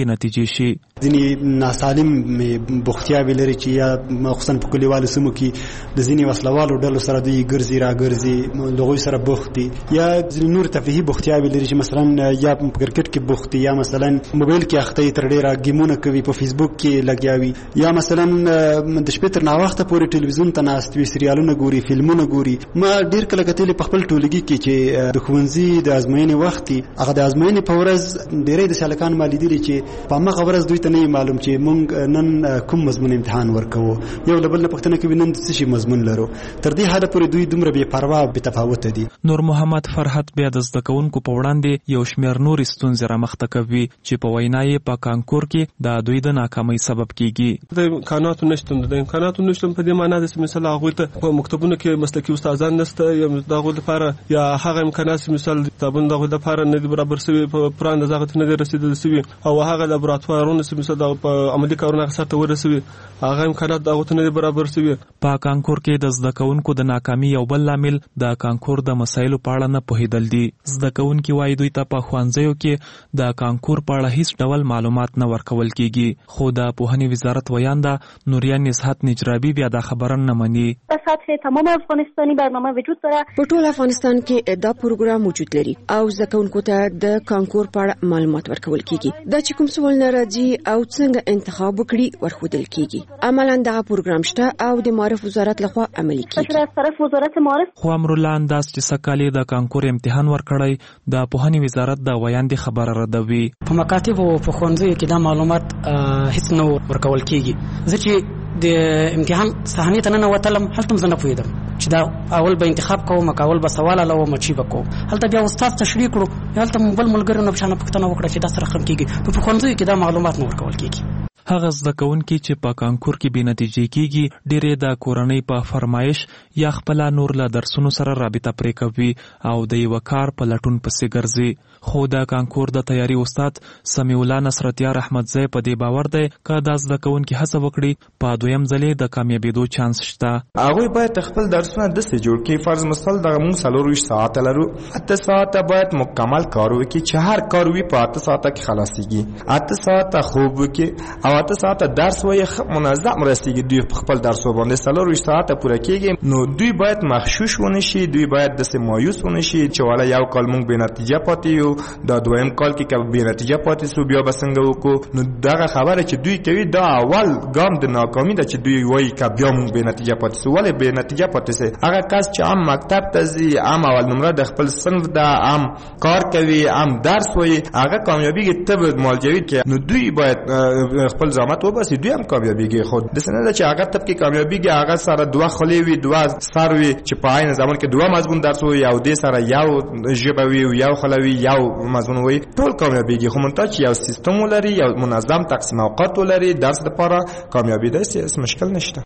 بې نتیجې شي. ځینې ناسالم بوختیاوې لري چې یا مخصوصا په کلیوالو سیمو کې د ځینې وسلوالو ډلو سره دوی ګرځي را ګرځي له هغوی سره بوخت دي، یا ځینې نور تفریحي بوختیاوې لري چې مثلا یا په کرکټ کې بوخت دي، یا مثلا موبایل کې اخته تر ډېره ګیمونه کوي، په فیسبوک کې لګیا وي، یا مثلا د شپې تر ناوخته پورې ټلویزیون ته ناست وي، سریالونه ګوري، فلمونه ګوري. ما ډېر کله کتلې په خپل ټولګي کې چې د ښوونځي د ازموینې وخت دی، هغه د ازموینې په ورځ ډېری د هلکان ما لیدلي چې په همغه ورځ دوی ته نه معلوم چې موږ نن کوم مضمون امتحان ورکوو، یو له بل نه پوښتنه کوي نن څه شي مضمون لرو. تر دې حده پورې دوی دومره بې پروا بې تفاوته دي. نور محمد فرحت بیا د زده کوونکو په وړاندې یو شمېر نورې ستونزې رامخته کوي چې په وینا یې په کانکور کې د دوی د ناکامۍ سبب کیږي. د امکاناتو نشتون د امکاناتو نشتون په دې معنی ده چې مثلا هغوی ته په مکتبونو کې مسلکي استادان نشته، یا د هغوی لپاره یا هغه امکانات چې مثال کتابونه د هغوی لپاره نه دي برابر شوي، په پوره اندازه هغه ته نه دي رسېدلي شوي، او هغه لابراتوارونه چې مثال په عملي کارونه هغه سرته ورسوي هغه امکانات د هغوی ته نه دي برابر شوي. په کانکور کې د زده کوونکو د ناکامي یو بل لامل د کانکور د مسایلو په اړه نه پوهېدل دي. زده کوونکي وایي دوی ته په ښوونځیو کې د کانکور په اړه هیڅ ډول معلومات نه ورکول کیږي، خو د پوهنې وزارت ویانده نوریا نزهت نجرابی بیا دا خبره نه مني. په سطح تمام افغانستاني برنامه وجود داره. په ټول افغانستان کې دا پروګرام موجود لري او زده کوونکو ته د کانکور په اړه معلومات ورکول کیږي. دا چې کوم سوال نه راځي او څنګه انتخاب وکړي ورښودل کیږي. عملاً دا پروګرام شته او د معرف وزارت لخوا عملي کیږي. از طرف وزارت معرف خو امرالله انداز چې سکالي د کانکور امتحان ورکړی د پوهنې وزارت د ویاندې خبره ردوي. په مکاتب او په ښوونځیو کې دا معلومات هیڅ نه ورکول کیږي. زه چې د امتحان صحنې ته ننوتلم هلته زه نه پوهېدم چې دا اول به انتخاب کوم که اول به سوال حلوم چې به کوم. هلته بیا استاد تشریح کړو، هلته مو بل ملګرو نه په شانه پوښتنه وکړه چې دا څه رقم کیږي. په ښوونځیو کې دا معلومات نه ورکول کیږي. هغه زده کوونکي چې په کانکور کې بې نتیجې کیږي ډېرې د کورنۍ په فرمایش یا خپل نور له درسونو سره رابطه پرې کوي او د یو کار په لټون پسې ګرځي. خو د کانکور د تیاری استاد سمیع الله نصرتیار احمدزی په دې باور دی که دا زده کوونکي هڅه وکړي په دویم ځلې د کامیابېدو چانس شته. هغوی باید خپل درسونه داسې جوړ کړي، فرض مثال دغه موږ څلورویشت ساعته لرو، اته ساعته باید مکمل کار وکړي چې هر کار وي په اته ساعته کې خلاصېږي، اته ساعته خوب وکړي او اته ساعته درس وایي منظم رسېږي. دوی په خپل درسو باندې څلورویشت ساعته پوره کېږي، نو دوی باید مغشوش ونه شي، دوی باید داسې مایوس ونه شي چې والا یو کال موږ بې نتیجه پاتې یو، دا دویم کال کې که بې نتیجه پاتې سو بیا به څنګه وکړو. نو دغه خبره چې دوی کوي دا اول ګام د ناکامي ده چې دوی وایي که بیا موږ بې نتیجه پاتې سو. ولې بې نتیجه پاتې سي؟ هغه کس چې هم مکتب ته ځي، هم اول نمره د خپل صنف ده، هم کار کوي، هم درس وایي، هغه کامیابیږي. ته به مالجوي کې نو دوی باید خپل زحمت وباسي، دوی هم کامیابیږي. خو داسې نه ده چې هغه طب کې کامیابیږي، هغه سره دوه خولې وي، دوه سر وي چې په عین زمان کې دوه مضمون درس وي، او دې سره یو ژبه وي، یو خوله وي، یو مضمون وي، ټول کامیابیږي. خو منتها چې یو سیستم ولري، یو منظم تقسیم اوقات ولري درس لپاره، کامیابی داسې هیڅ مشکل نشته.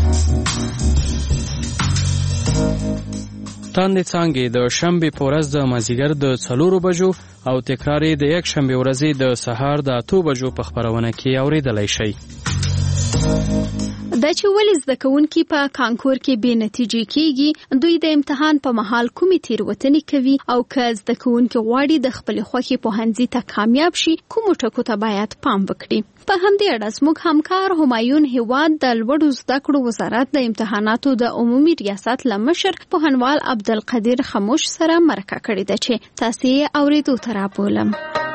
تاندې څانګې د شنبې په ورځ د مازدیګر د څلورو بجو او تکرار یې د یک شنبې ورځې د سهار د اتو بجو په خپرونه کې اورېدلی شئ. دا چې ولې زده کوونکي په کانکور کې بې نتیجې کیږي، دوی د امتحان په مهال کومې تېروتنې کوي، او که زده کوونکي غواړي د خپلې خوښې پوهنځي ته کامیاب شي کومو ټکو ته باید پام وکړي. په همدې اړه زموږ همکار همایون هیواد د لوړو زده کړو وزارت د امتحاناتو د عمومي ریاست له مشر پوهنوال عبدالقدیر خموش سره مرکه کړې ده چې تاسې یې اورېدو ته رابولم.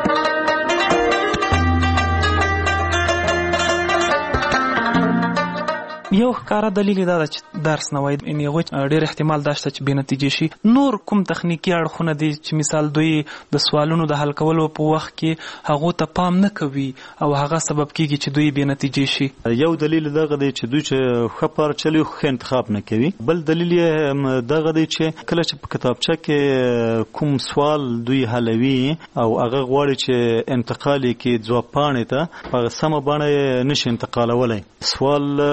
یو ښکاره دلیل دا ده چې درس نه وای، یعنې هغوی ډېر احتمال دا شته چې بې نتیجې شي. نور کوم تخنیکي اړخونه دي چې مثال دوی د سوالونو د حل کولو په وخت کې هغو ته پام نه کوي او هغه سبب کېږي چې دوی بې نتیجې شي. یو دلیل دغه دی چې دوی چې ښه پارچلي ښه انتخاب نه کوي. بل دلیل یې دغه دی چې کله چې په کتابچه کې کوم سوال دوی حلوي او هغه غواړي چې انتقال یې کړي ځواب پاڼې ته، په سمه بڼه یې نشي انتقالولی. سوال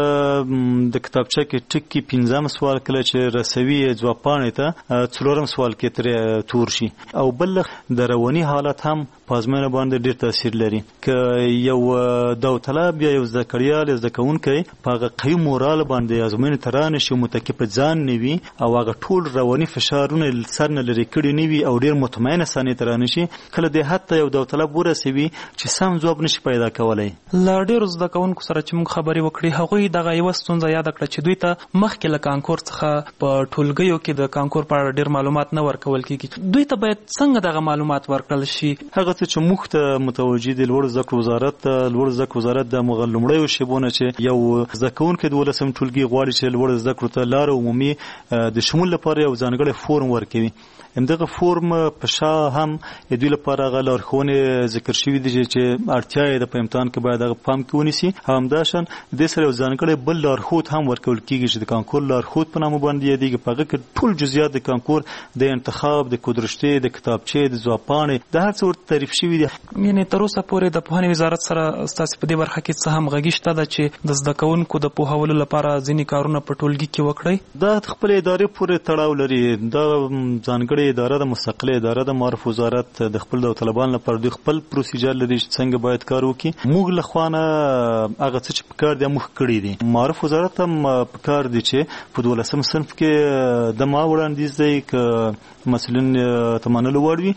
د کتابچه کې ټکی پنځم سوال کله چې رسوي ځوابونه ته څلورم سوال کې تر تور شي او بل د رواني حالت هم پازمنه باندې ډیر تاثیر لري ک یو داوطلب یا یو ذکریال ځکهونکي په هغه قوي مورال باندې ازمنه ترانه شي متکف ځان نیوي او هغه ټول رواني فشارونه سر نه لري کړي نیوي او ډیر مطمئنه سانه ترانه شي کله د حتی یو داوطلب ورسوي چې سم ځواب نشي پیدا کولای. لا ډیر ځکهونکو سره چې موږ خبرې وکړې هغه دغه یو ستونزه یاد کړه چې دوی ته مخکې له کانکور څخه په ټولګیو کې د کانکور په اړه ډیر معلومات نه ورکول کیږي. دوی ته باید څنګه دغه معلومات ورکړل شي؟ هغه چې موږ ته متوجي د لوړ زده کړو وزارت لوړ زده کړو وزارت د مغلمړیو شیبونه چې یو ځکهونکو د ولسم ټولګي غواړي چې لوړ زده کړو ته لار عمومي د شمول لپاره یو ځانګړی فورم ورکوي. همدغه فورم په شا هم د دوی لپاره غلارښوونې ذکر شوي دي چې اړتیا یې د په امتحان کې باید هغه پام کې ونیسي. همداشان د سره یو ځانګړی بل لارښود هم ورکول کیږي چې د کانکور لارښود په نامه باندې یادېږي. په هغه کې ټول جزئیات د کانکور د انتخاب د کودرشتې د کتابچې د ځوابپاڼې د هر څه ورته تعریف شوي دي. یعنې تر اوسه پورې د پوهنې وزارت سره ستاسې په دې برخه کې څه همغږي شته ده چې د زده کوونکو د پوهولو لپاره ځینې کارونه په ټولګي کې وکړئ؟ دا خپل ادارې پورې تړاو لري. دا ځانګړې اداره د مستقله اداره د معرف وزارت د خپل داوطلبانو لپاره د خپل پروسیجر لري چې څنګه باید کار وکړي. موږ له خوانه هغه څه چې په کار دی موږ کړی دي. معرف وزارت هم په کار دی چې په دولسم صنف کې د ما وړاندیز دی ک مسؤلین تمنلو وړوي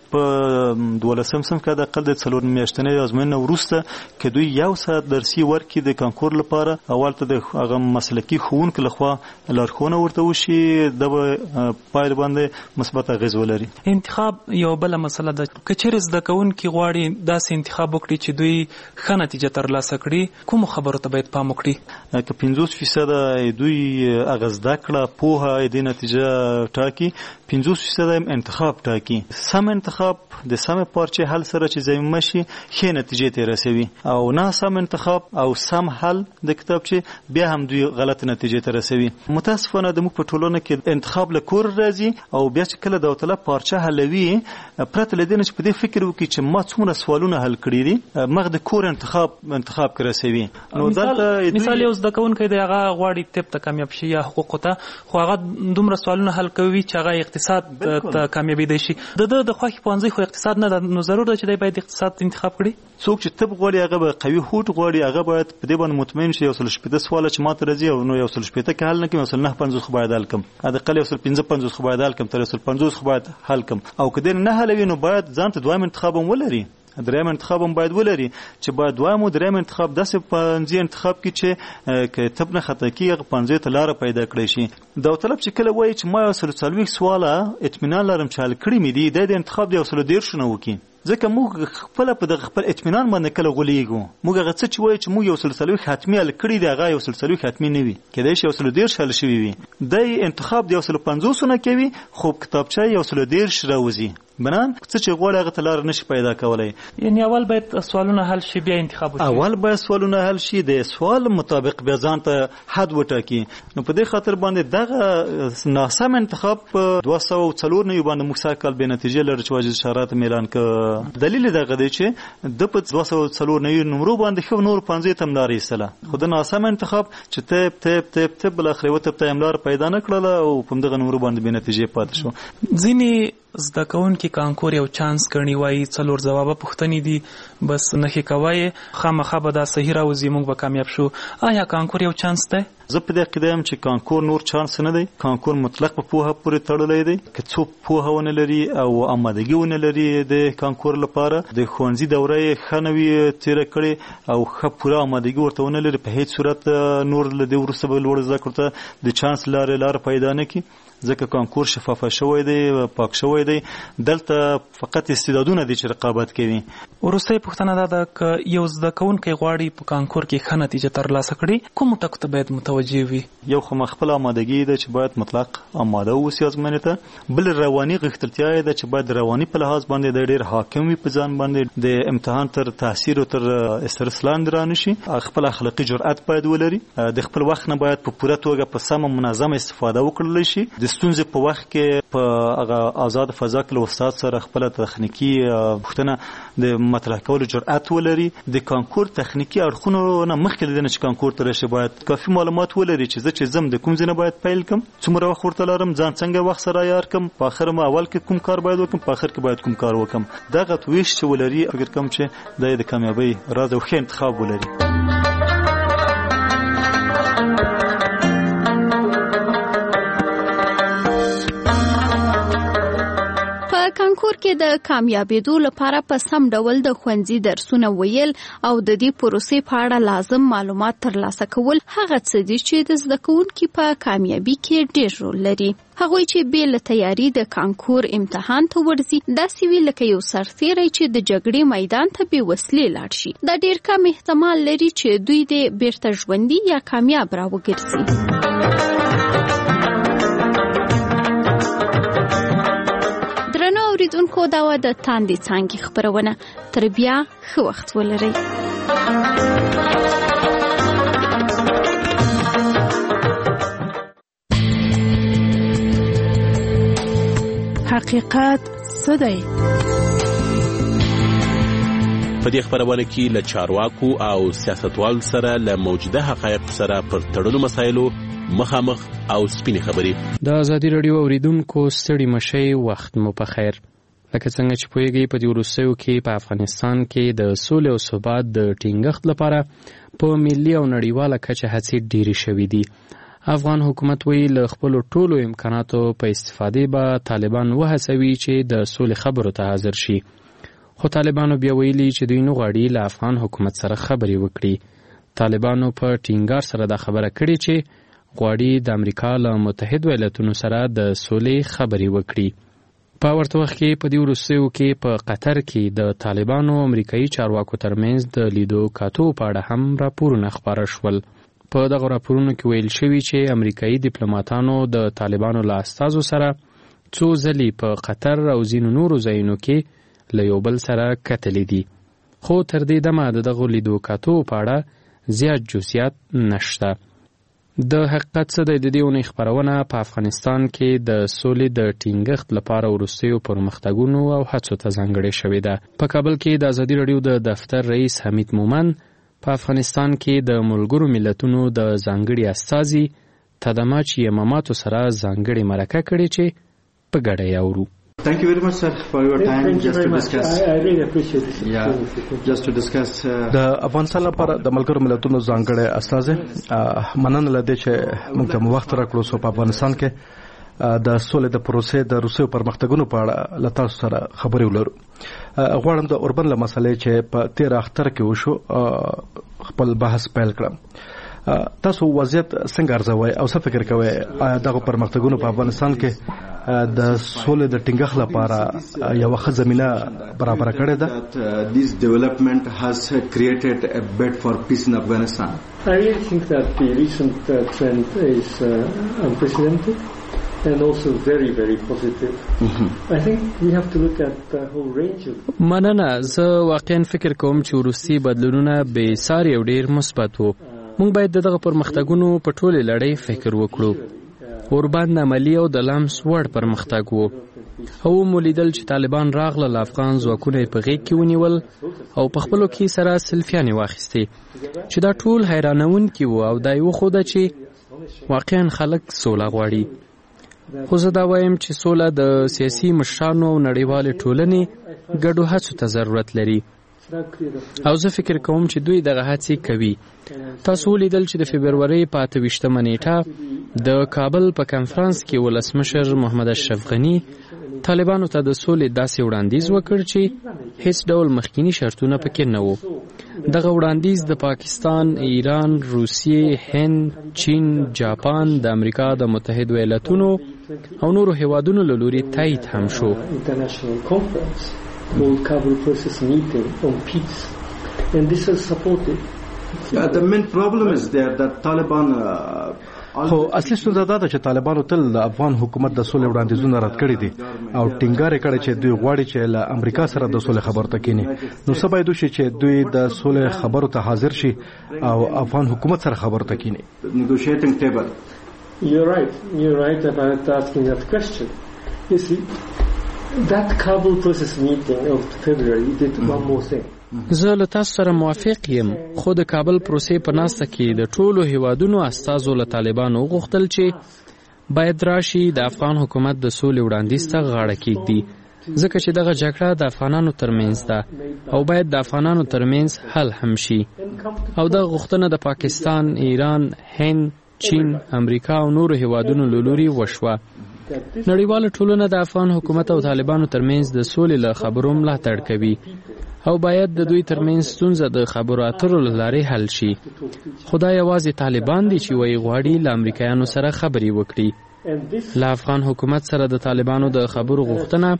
په دولسم صنف کې د اقل د څلور میاشتنې ازموینې وروسته کې دوی یو ساعت درسي ورکړي د کانکور لپاره. اول ته د هغه مسلکي ښوونکو لخوا لارښوونه ورته وشي د پایله باندې مثبت اغېز ولري. انتخاب یو بل مسله ده. که چیرې زده کوونکي غواړي داسې انتخاب وکړي چې دوی ښه نتیجه ترلاسه کړي کومو خبرو ته باید پام وکړي؟ که پنځوس فیصده دوی هغه زده کړه پوهه د نتیجه ټاکي پنځوس فیصده انتخاب ټاکي. سم انتخاب د سم پارچې حل سره چې ضمیمه شي ښې نتیجې ته رسوي او نه سم انتخاب او سم حل د کتابچې بیا هم دوی غلط نتیجې ته رسوي. متاسفانه د موږ په ټولنه کې انتخاب له کور راځي او بیا چې کله داوطلب پارچه حلوي پرته له دې نه چې په دې فکر وکړي چې ما څومره سوالونه حل کړي دي مغ د کور انتخاب انتخاب کې رسوي. نو دلته مثال یو زده کوونکی دی هغه غواړي طب ته کامیاب شي یا حقوقو ته خو هغه دومره سوالونه حل کوي چې هغه اقتصاد ته کامیابېدی شي. د ده د خوښې پوهنځي خو اقتصاد نه ده نو ضرور ده چې دی باید اقتصاد انتخاب کړي. څوک چې طب غواړي هغه به قوي هوډ غواړي هغه باید په دې باندې مطمئن شي یو سل شپېته سواله چې ماته راځي او نو یو سل شپېته کې حل نه کړم یو سل نهه پنځوس خو باید حل کړم حداقل یو سل پنځه پنځوس خو باید حل کړم تر یو سل پنځوس خو باید حل کړم او که دې نه حلوي نو باید ځان ته دویم انتخاب هم ولري. دریم انتخاب هم باید ولري چې باید دویم او دریم انتخاب داسې پنځه انتخاب کې چې که طب نه خطا کیږي پنځه ته لار پیدا کړی شي. داوطلب چې کله وایي چې ما یو سل څلوېښت سواله اطمینان لرم چې حل کړي مې دي د انتخاب د یو سل دېرشو نه وکړي ځکه موږ خپل په دغه خپل اطمینان باندې کله غولېږو. موږ هغه څه چې وایي چې موږ یو سل څلوېښت حتمي حل کړي دي هغه یو سل څلوېښت حتمي نه وي کېدای شي یو سل دېرش حل شوي وي. دی انتخاب د یو سل پنځوسو نه کوي خو کتابچه یو سل دېرش راوځي بنان څه چې غواړي هغه ته لار نشي پیدا کولی. یعنې اول باید سوالونه حل شي بیا انتخاب وشي. اول باید سوالونه حل شي د سوال مطابق بیا ځان ته حد وټاکي. نو په دې خاطر باندې دغه ناسم انتخاب په دوه سوه او څلور نوي باندې موږ سږ کال بې نتیجې لرو چې واجد اشارات مې اعلان کړ. دلیل یې دغه دی چې د په دوه سوه او څلور نوي نمرو باندې ښه نور پنځه ته هم لار ایستله خو د ناسم انتخاب چې طب طب طب طب بالاخره وطب ته هم لار پیدا نه کړله او په همدغه نمرو باندې بې نتیجې پاتې شو. ځینې زده کوونکي کانکور یو چانس ګڼي وایي څلور ځوابه پوښتنې دي بس نښې کوئ خامخا به دا صحیح راوځي موږ به کامیاب شو. آیا کانکور یو چانس دی؟ زه په دې عقیده یم چې کانکور نور چانس نه دی. کانکور مطلق په پوهه پورې تړلی دی. که څوک پوهه ونه لري او آمادګي ونه لري د کانکور لپاره د ښوونځي دوره یې ښه نه وي تېره کړې او ښه پوره آمادګي ورته ونه لري په هیڅ صورت نور له دې وروسته به لوړ زده کړو ته د چانس لارې لاره پیدا نه کړي ځکه کانکور شفافه شوی دی پاک شوی دی. دلته فقط استعدادونه دي چې رقابت کوي. وروستۍ پوښتنه دا ده که یو زده کوونکی غواړي په کانکور کې ښه نتیجه ترلاسه کړي کومو ټکو ته باید متوجه وي؟ یو خو خپل آمادګي ده چې باید مطلق آماده واوسي ازموینې ته. بل رواني غښتلتیا یې ده چې باید رواني په لحاظ باندې د ډېر حاکم وي په ځان باندې د امتحان تر تاثیر او تر استرس لاندې رانشي. خپل اخلاقي جرأت باید ولري. د خپل وخت نه باید په پوره توګه په سمه منظمه استفاده وکړلی شي. د ستونزې په وخت کې په هغه آزاد فضا کې له استاد سره خپل تخنیکی پوښتنه د مطرح کولو جرأت ولري. د کانکور تخنیکی اړخونو نه مخکې لدنه چې کانکور ته راشي باید کافي معلومات ولري چې زه چې زم د کوم ځای نه باید پیل کم، څومره وخت ورته لرم، ځان څنګه وخت سره عیار کم، په اخر ما اول کې کوم کار باید وکم، په اخر کې باید کوم کار وکم. دغه تویش چې ولري فکر کوم چې د کامیابی راز او ښه انتخاب ولري. کانکور کې د کامیابیدو لپاره په سم ډول د ښوونځي درسونه ویل او د دې پروسې په اړه لازم معلومات ترلاسه کول هغه څه دي چې د زده کوونکي په کامیابی کې ډېر رول لري. هغوی چې بې له تیاری د کانکور امتحان ته ورځي داسې وي لکه یو سرتیری چې د جګړې میدان ته بې وسلې لاړ شي. دا ډېر کم احتمال لري چې دوی دې بیرته ژوندي یا کامیاب راوګرځي. اوریدونکو دا و د تاندې څانګې خبرونه. تر بیا ښه وخت ولرئ. حقیقت څه دی؟ په دې خبرونه کې له چارواکو او سیاستوالو سره له موجوده حقایق سره پر تړلو مسایلو مخامخ او سپینې خبرې. د ازادي راډیو اوریدونکو ستړي مشي وخت مو په خیر. لکه څنګه چې پوهیږئ په دې وروستیو کې په افغانستان کې د سولې او ثبات د ټینګښت لپاره په ملي او نړیواله کچه هڅې ډېرې شوې دي. افغان حکومت وایي له خپلو ټولو امکاناتو په استفادې به طالبان وهڅوي چې د سولې خبرو ته حاضر شي. خو طالبانو بیا ویلي چې دوی نه غواړي له افغان حکومت سره خبرې وکړي. طالبانو په ټینګار سره دا خبره کړې چې غواړي د امریکا له متحد ایالاتونو سره د سولې خبرې وکړي. په ورته وخت کې په دې وروستیو کې په قطر کې د طالبانو امریکایي چارواکو ترمنځ د لیدو کاتو په اړه هم راپورونه خپاره شول. په دغه راپورونو کې ویل شوي چې امریکایي ډیپلوماټانو د طالبانو له استازو سره څو ځلې په قطر او ځینو نورو ځایونو کې له یو بل سره کتلې دي. خو تر دې دمه د دغو لیدو کاتو په اړه زیات جزئیات نشته. د حقیقت څه دی؟ د دې اونۍ خپرونه په افغانستان کې د سولې د ټینګښت لپاره وروستیو پرمختګونو او هڅو ته ځانګړې شوې ده. په کابل کې د ازادي راډیو د دفتر رئیس حمید مومن په افغانستان کې د ملګرو ملتونو د ځانګړي استازي تدماچ یماماتو سره ځانګړې مرکه کړې چې په ګډه یې اورو. Thank you very much, sir, for your yes, time. Thank just you to very discuss. much. I, I really appreciate it. Yeah, just to discuss. د افغانستان لپاره د ملګرو ملتونو ځانګړي استازي مننه لدې چې موږ ته وخت راکړو سو په افغانستان کې د سولې د پروسې د روسیې پرمختګونو په اړه له تاسو سره خبرې ولرو. غواړم د اوربن له مسلې چې په تیر اختر کې وشو خپل بحث پیل کړم. تاسو وضعیت څنګه ارزوي او څه فکر کوئ دغه پرمختګونو په افغانستان کې د سولې د ټینګښت لپاره یو ښه زمينه برابر کړې ده؟ This development has created a bed for peace in Afghanistan. I really think that the recent uh, trend is uh, unprecedented and also very very positive. Mm-hmm. I think we have to look at the whole range of مننه. زه واقعا فکر کوم چې وروستي بدلونونه بې ساري او ډېر مثبت وو. موږ باید دغه پرمختګونو په ټوله لړۍ فکر وکړو. اوربند عملی او د لمس وړ پرمختګ وو. او مولیدل چې طالبان راغله له افغان ځواکونه په غېږ کې ونیول او په خپلو کې سره سلفیانې واخیستې چې دا ټول حیرانونکي وو او دا یې وښوده چې واقعا خلک سوله غواړي. خو زه دا وایم چې سوله د سیاسي مشرانو او نړیوالې ټولنې ګډو هڅو ته ضرورت لري او زه فکر کوم چې دوی دغه هڅې کوي. تاسو ولیدل چې د فبرورۍ په اته ویشتمه نیټه د کابل په کنفرانس کې ولسمشر محمد اشرف غني طالبانو ته د سولې داسې وړاندیز وکړ چې هیڅ ډول مخکینی شرطونه پکې نه وو. دغه وړاندیز د پاکستان، ایران، روسیې، هند، چین، جاپان، د امریکا د متحد ایالاتونو او نورو هیوادونو له لوري تایید هم شو. called Kabul Process Meeting on Peace, and this is supported. Yeah, the main problem is there that Taliban uh, خو اصلي ستونزه دا ده چې طالبانو تل د افغان حکومت د سولې وړاندیزونه رد کړي دي او ټینګار کړي چې دوی غواړي چې له امریکا سره د سولې خبرو ته کینی. نو څه باید وشي چې دوی د سولې خبرو ته حاضر شي او افغان حکومت سره خبرو ته کینی. Negotiating table. You're right. You're right about asking that question. You see, that Kabul process meeting of February did one more thing. زه له تاسو سره موافق یم خو د کابل پروسې په ناسته کې د ټولو هیوادونو استازو له طالبانو وغوښتل چې باید راشي د افغان حکومت د سولې وړاندیز ته غاړه کېږدي ځکه چې دغه جګړه د افغانانو ترمنځ ده او باید د افغانانو ترمنځ حل هم شي او دغه غوښتنه د پاکستان، ایران، هند، چین، امریکا او نورو هیوادونو له لوري وشوه. نړیواله ټولنه د افغان حکومت او طالبانو ترمنځ د سولې له خبرو ملاتړ کوي او باید د دوی ترمنځ ستونزه د خبرو اترو له لارې حل شي. خو دا یوازې طالبان دي چې وایي غواړي له امریکایانو سره خبرې وکړي. له افغان حکومت سره د طالبانو د خبرو غوښتنه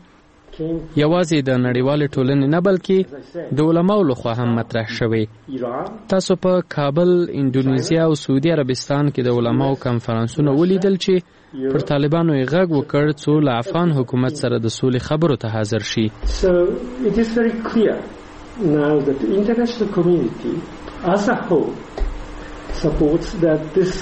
یوازې د نړیوالې ټولنې نه بلکې د علماو لخوا هم مطرح شوې. تاسو په کابل، اندونیزیا او سعودي عربستان کې د علماو کنفرانسونه ولیدل چې پر طالبانو یې غږ وکړ څو له افغان حکومت سره د سولې خبرو ته حاضر شي. So it is very clear now that the international community as a whole supports that this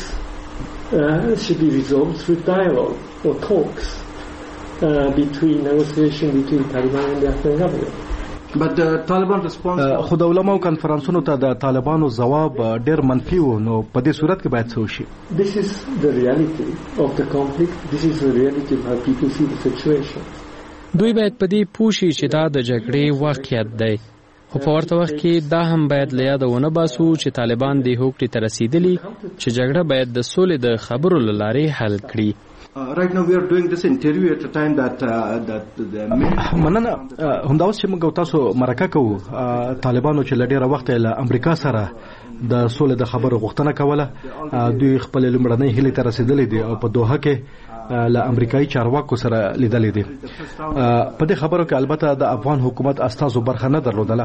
uh, should be resolved through dialogue or talks uh, between negotiation between Taliban and the Afghan government. But the Taliban response خو د علماو کنفرانسونو ته د طالبانو ځواب ډېر منفي و نو په دې صورت کې باید څه وشي؟ This is the reality of the conflict. This is the reality of how people see the situation. دوی باید په دې پوه شي چې دا د جګړې واقعیت دی خو په ورته وخت کې دا هم باید له یاده ونه باسو چې طالبان دې هوکړې ته رسیدلي چې جګړه باید د سولې د خبرو له لارې حل کړي. Uh, right now we are doing this interview at a time that uh, that the مننه همدا اوس چې موږ تاسو مرکه کوو طالبانو چې لډیره وخت له امریکا سره د سولې د خبرو غوښتنه کوله دوی خپل لمړنۍ هلې ته رسیدلې دي او په دوحه کې له امریکایي چارواکو سره لیدلې دي. په دې خبرو کې البته د افغان حکومت استازو برخه نه درلودله.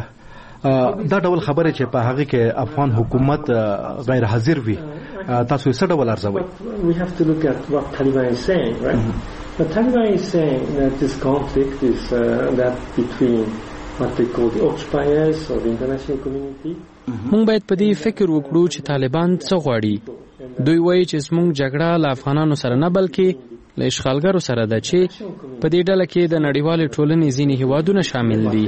دا ډول خبره چې په هغه کې افغان حکومت غیر حاضر وي تاسو یې څه ډول ارزوئ؟ We have to look at what Taliban is saying, right? Mm-hmm. The Taliban is saying that this conflict is uh, that between what they call the occupiers or the international community. مونږ باید په دې فکر وکړو چې طالبان څه غواړي. دوی وایي چې زموږ جګړه له افغانانو سره نه بلکې له اشغالګرو سره ده چې په دې ډله کې د نړیوالې ټولنې ځینې هیوادونه شامل دي.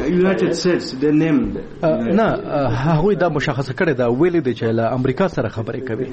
نه هغوی دا مشخصه کړې ده ویلي دي چې له امریکا سره خبرې کوي.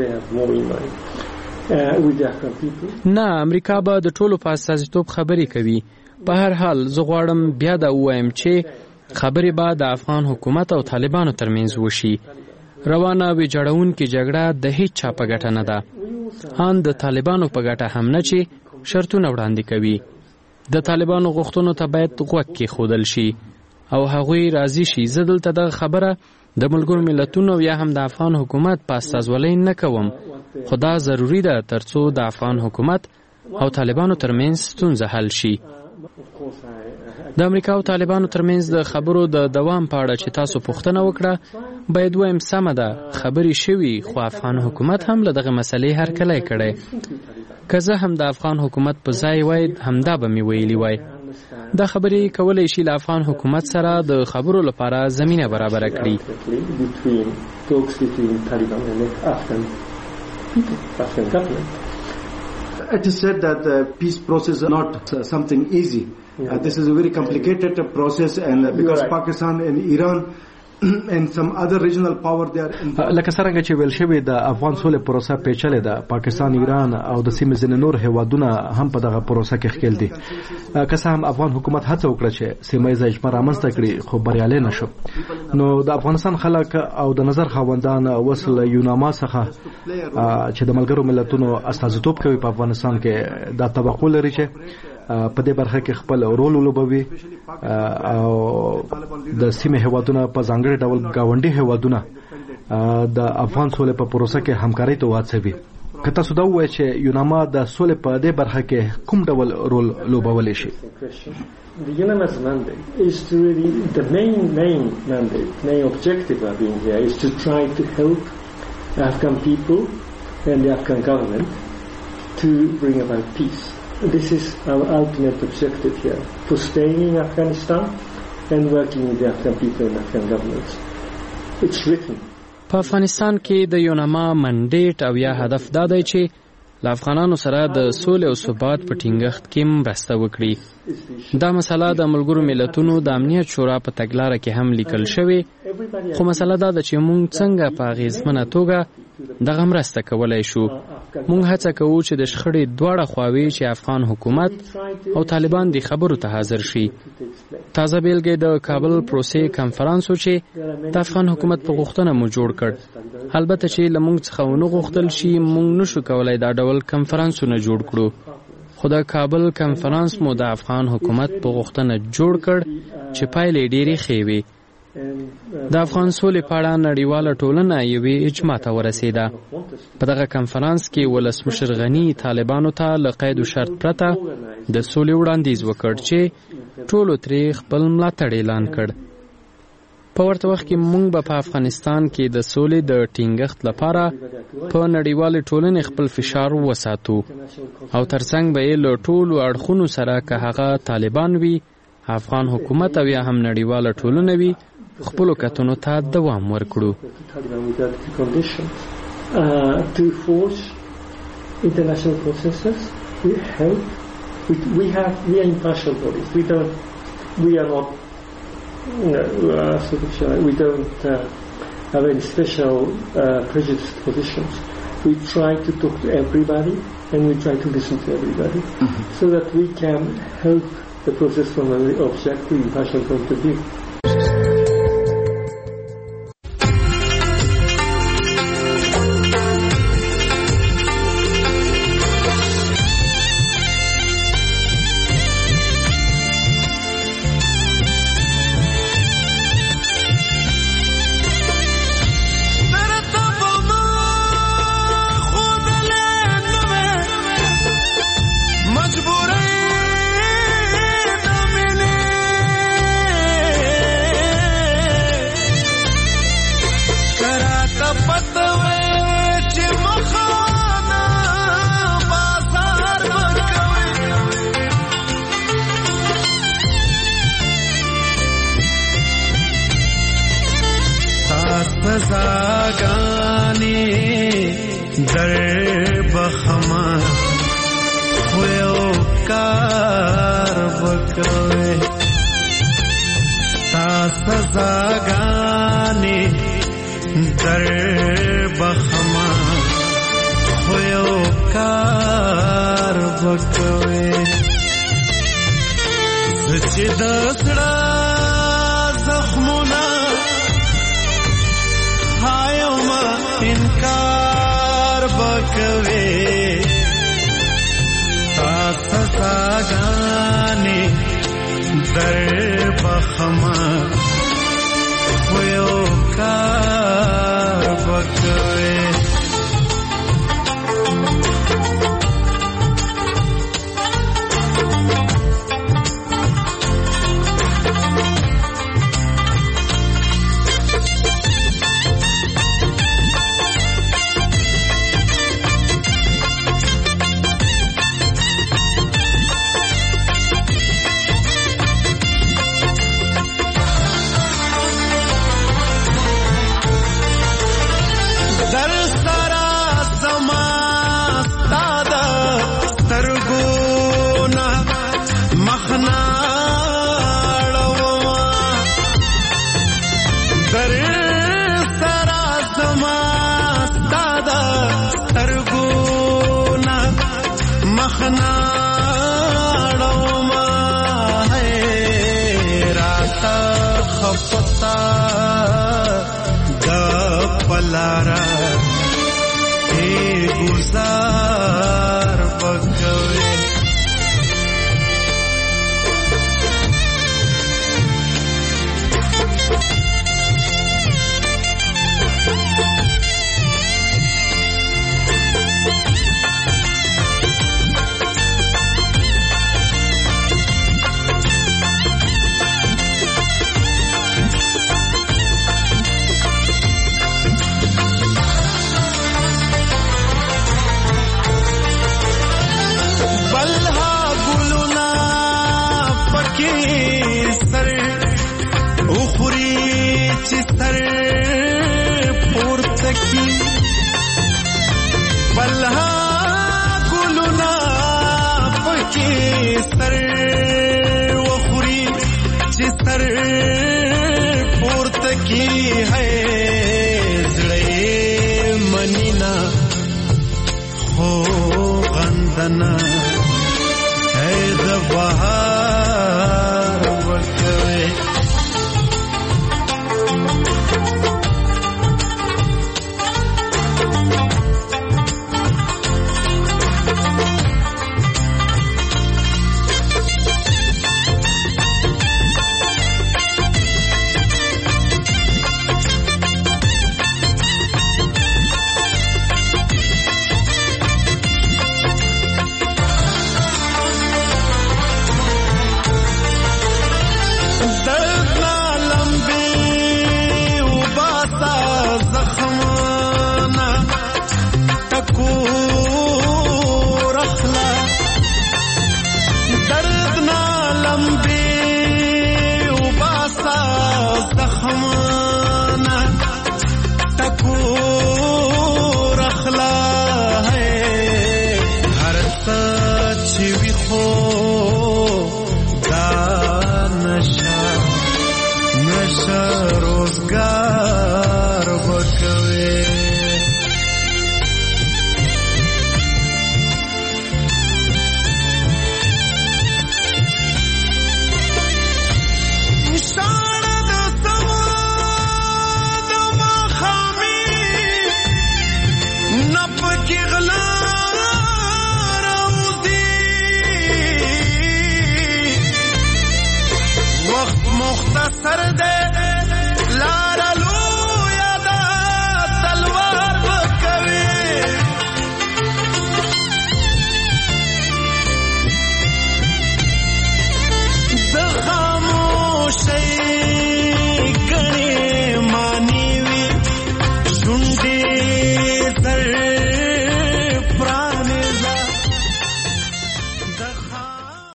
نه امریکا به د ټولو په استازیتوب خبرې کوي. په هر حال زه غواړم بیا دا ووایم چې خبرې به د افغان حکومت او طالبانو ترمنځ وشي. روانه ویجاړونکې جګړه د هیڅ چا په ګټه نه ده، ان د طالبانو په ګټه هم نه چې شرطونه وړاندې کوي. د طالبانو غوښتنو ته باید غوږ کېښودل شي او هغوی راضي شي. زه دلته دغه خبره د ملګرو ملتونو یا هم د افغان حکومت په استازولۍ نه کوم، خو دا ضروري ده ترڅو د افغان حکومت او طالبانو ترمنځ ستونزه حل شي. د امریکا او طالبانو ترمنځ د خبرو د دوام په اړه چې تاسو پوښتنه وکړه باید وایم سمه ده خبرې شوي، خو افغان حکومت هم له دغه مسلې هرکلی کړی. که زه هم د افغان حکومت په ځای وای همدا به مې ویلي وای. دا خبرې کولی شي له افغان حکومت سره د خبرو لپاره زمینه برابره کړي. It is said that the peace process is not uh, something easy. Uh, this is a very complicated uh, process, and uh, because right. Pakistan and Iran and some other regional power they are involved. لکه څنګه چې ویل شوی د افغان سولې پروسه پیچلې ده. پاکستان، ایران او د سیمې ځینې نور هیوادونه هم په دغه پروسه کې ښکېل دي. که څه هم افغان حکومت هڅه وکړه چې سیمه ییزه اجماع رامنځته کړي خو بریالی نه شو. نو د افغانستان خلک او د نظر خاوندان اوس له یوناما څخه چې د ملګرو ملتونو استازیتوب کوي په افغانستان کې دا توقع لري چې په دې برخه کې خپل رول ولوبوي او د سیمې هیوادونه په ځانګړي ډول گاونډي هیوادونه د افغان سولې په پروسه کې همکاري ته وهڅوي. که تاسو دا ووایئ چې یوناما د سولې په دې برخه کې کوم ډول رول لوبولی شي؟ The UNAMA's mandate is to really, the main, main mandate, main objective of being here is to try to help the Afghan people and the Afghan government to bring about peace. This is our ultimate objective here, for staying in Afghanistan and working with the Afghan people and Afghan governments. It's written. په افغانستان کې د یوناما منډیټ او یا هدف دا دی چې له افغانانو سره د سولې او ثبات په ټینګښت کې مرسته وکړي. دا مسله د ملګرو ملتونو د امنیت شورا په تګلاره کې هم لیکل شوې، خو مسله دا ده چې موږ څنګه په اغیزمنه توګه دغه مرسته کولی شو. موږ هڅه کوو چې د شخړې دواړه خواوې چې افغان حکومت او طالبان دي خبرو ته حاضر شي. تازه بیلګې د کابل پروسې کنفرانس و چې د افغان حکومت په غوښتنه مو جوړ کړ. البته چې له موږ څخه ونه غوښتل شي، موږ نشو کولی دا ډول کنفرانسونه جوړ کړو، خو د کابل کنفرانس مو د افغان حکومت په غوښتنه جوړ کړ چې پایلې ډېرې ښې وي. د افغان سولې په اړه نړیواله ټولنه یوې اجماع ته ورسېده. په دغه کنفرانس کې ولسمشر غني طالبانو ته له قید و شرط پرته د سولې وړاندیز وکړ چې ټولو ترې خپل ملاتړ اعلان کړ. په ورته وخت کې موږ به په افغانستان کې د سولې د ټینګښت لپاره په نړیوالې ټولنې خپل فشار وساتو او ترڅنګ به یې له ټولو اړخونو سره که هغه طالبان وي، افغان حکومت او یا هم نړیواله ټولنه وي، خپلو کتنو ته دوام ورکړو. To force international processes, we help. We, we have we are impartial bodies. We don't. We are not. No, uh, we don't uh, have any special uh, prejudiced positions. We try to talk to everybody and we try to listen to everybody, mm-hmm. so that we can help the process from an objective, impartial point of view. سر وخوري چې سر پورته کی ہے زړه منینا خو غندنا ہے د بهار ورکوي مختصر دے